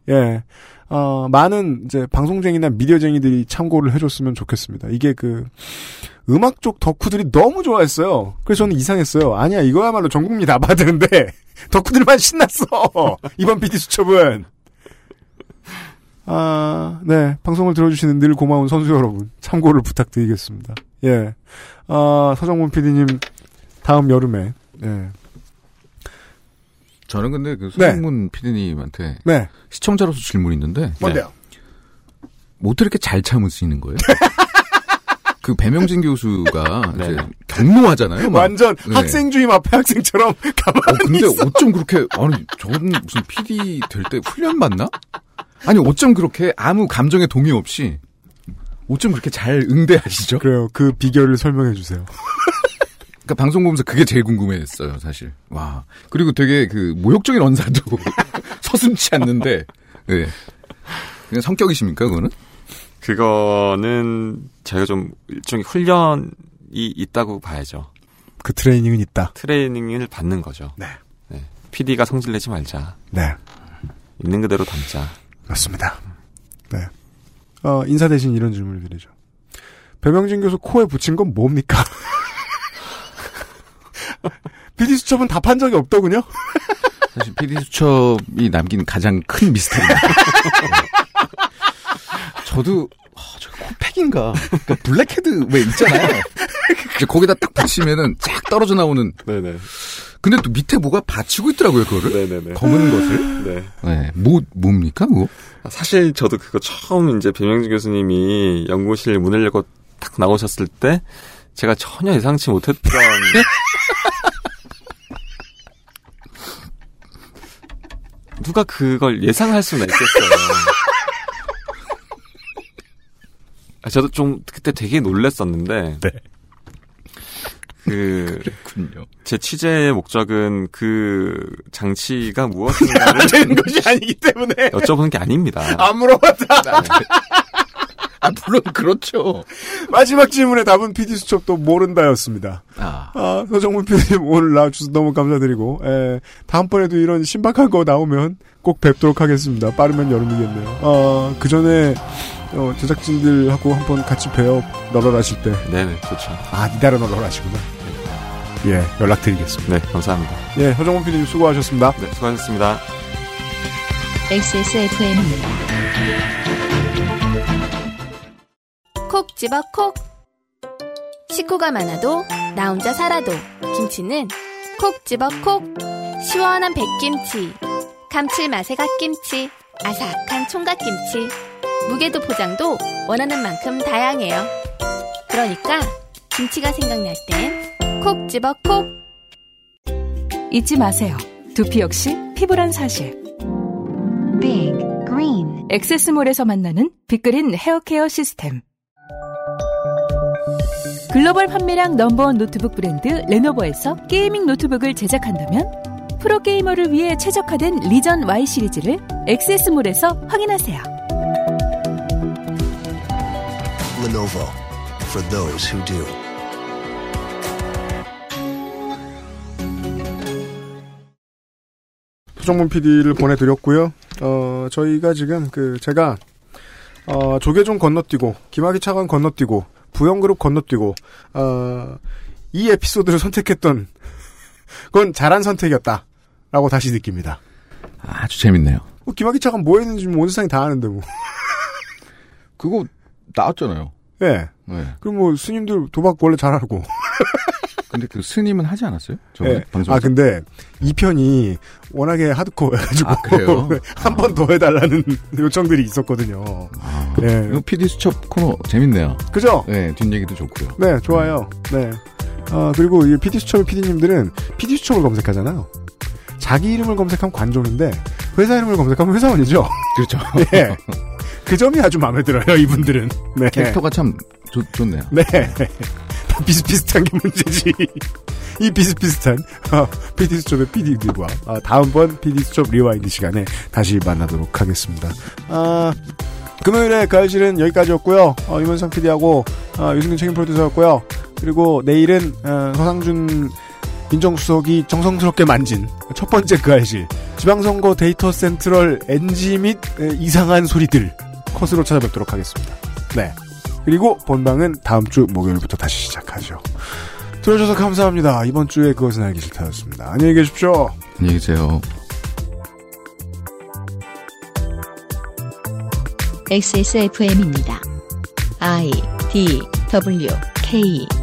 많은 이제 방송쟁이나 미디어쟁이들이 참고를 해줬으면 좋겠습니다. 이게 음악 쪽 덕후들이 너무 좋아했어요. 그래서 저는 이상했어요. 아니야, 이거야말로 전 국민이 다 봐야 되는데 덕후들만 신났어. 이번 PD 수첩은. 네, 방송을 들어주시는 늘 고마운 선수 여러분 참고를 부탁드리겠습니다. 예, 서정문 PD님 다음 여름에. 예. 저는 근데 서정문 PD님한테 시청자로서 질문이 있는데. 뭔데요? 뭐 어떻게 이렇게 잘 참으시는 거예요? 배명진 교수가 이제 경로하잖아요. 완전 학생주임 앞에 학생처럼 가만히 근데 어쩜 그렇게 저는 무슨 PD 될 때 훈련 받나? 아니 어쩜 그렇게 아무 감정에 동의 없이 어쩜 그렇게 잘 응대하시죠? 그래요. 그 비결을 설명해 주세요. 그러니까 방송 보면서 그게 제일 궁금했어요, 사실. 와. 그리고 되게 그 모욕적인 언사도 서슴지 않는데, 네. 그냥 성격이십니까, 그거는? 그거는 저희가 좀 일종의 훈련이 있다고 봐야죠. 그 트레이닝은 있다. 트레이닝을 받는 거죠. 네. 네. PD가 성질내지 말자. 네. 있는 그대로 담자. 맞습니다. 네. 인사 대신 이런 질문을 드리죠. 배명진 교수 코에 붙인 건 뭡니까? PD수첩은 답한 적이 없더군요? 사실 PD수첩이 남긴 가장 큰 미스터리입니다. 저도, 저 코팩인가? 그러니까 블랙헤드 왜 있잖아요. 이제 거기다 딱 붙이면은 쫙 떨어져 나오는. 네네. 근데 또 밑에 뭐가 받치고 있더라고요, 그거를. 네네네. 검은 것을. 네. 네. 뭡니까, 그거? 사실 저도 그거 처음 이제 배명진 교수님이 연구실 문을 열고 딱 나오셨을 때 제가 전혀 예상치 못했던 누가 그걸 예상할 수나 있겠어요. 저도 좀 그때 되게 놀랐었는데 네. 그랬군요. 제 취재의 목적은 그 장치가 무엇인가를 되는 것이 아니기 때문에 여쭤보는 게 아닙니다. 안 물어봤다. 아, 물론 그렇죠. 마지막 질문의 답은 PD수첩도 모른다였습니다. 서정문 PD님 오늘 나와주셔서 너무 감사드리고, 다음번에도 이런 신박한 거 나오면 꼭 뵙도록 하겠습니다. 빠르면 여름이겠네요. 그 전에, 제작진들하고 한번 같이 뵈어 널널하실 때. 네네, 좋죠. 니다로 널널하시구나. 예, 연락드리겠습니다. 네, 감사합니다. 예, 서정문 PD님 수고하셨습니다. 네, 수고하셨습니다. XSFM입니다. 콕 집어 콕. 식구가 많아도 나 혼자 살아도 김치는 콕 집어 콕. 시원한 백김치, 감칠맛의 갓김치, 아삭한 총각김치. 무게도 포장도 원하는 만큼 다양해요. 그러니까 김치가 생각날 땐 콕 집어 콕. 잊지 마세요. 두피 역시 피부란 사실. Big Green 엑세스몰에서 만나는 빅그린 헤어케어 시스템. 글로벌 판매량 넘버원 노트북 브랜드 레노버에서 게이밍 노트북을 제작한다면 프로게이머를 위해 최적화된 리전 Y 시리즈를 엑세스몰에서 확인하세요. Lenovo for those who do. 서정문 PD를 보내드렸고요. 저희가 지금 제가 조계종 건너뛰고 김학의 차관 건너뛰고 부영그룹 건너뛰고 이 에피소드를 선택했던 그건 잘한 선택이었다라고 다시 느낍니다. 아주 재밌네요. 김학의 차관 뭐 했는지 온 세상이 다 아는데 뭐. 그거 나왔잖아요. 네. 그럼 뭐 스님들 도박 원래 잘 알고. 근데 그 스님은 하지 않았어요? 네. 방송에서? 근데 이 편이 워낙에 하드코어해가지고 그래요? 한 번 더 해달라는 요청들이 있었거든요. 네. 이거 PD 수첩 코너 재밌네요. 그죠? 네, 뒷얘기도 좋고요. 네, 좋아요. 네. 그리고 이 PD 수첩의 PD님들은 PD 수첩을 검색하잖아요. 자기 이름을 검색하면 관종인데 회사 이름을 검색하면 회사원이죠. 그렇죠. 네. 그 점이 아주 마음에 들어요, 이분들은. 네. 캐릭터가 참 좋네요. 네. 비슷비슷한 게 문제지. 이 비슷비슷한 PD수첩의 PD들과 다음번 PD수첩 리와인드 시간에 다시 만나도록 하겠습니다. 금요일에 가을실은 여기까지였고요. 유면상 PD하고 유승균 책임 프로듀서였고요. 그리고 내일은 서상준 민정수석이 정성스럽게 만진 첫 번째 가을실 지방선거 데이터 센트럴 NG 및 이상한 소리들 컷으로 찾아뵙도록 하겠습니다. 네. 그리고 본방은 다음 주 목요일부터 다시 시작하죠. 들어주셔서 감사합니다. 이번 주에 그것은 알기 싫다였습니다. 안녕히 계십시오. 안녕히 계세요. XSFM입니다. I, D, W, K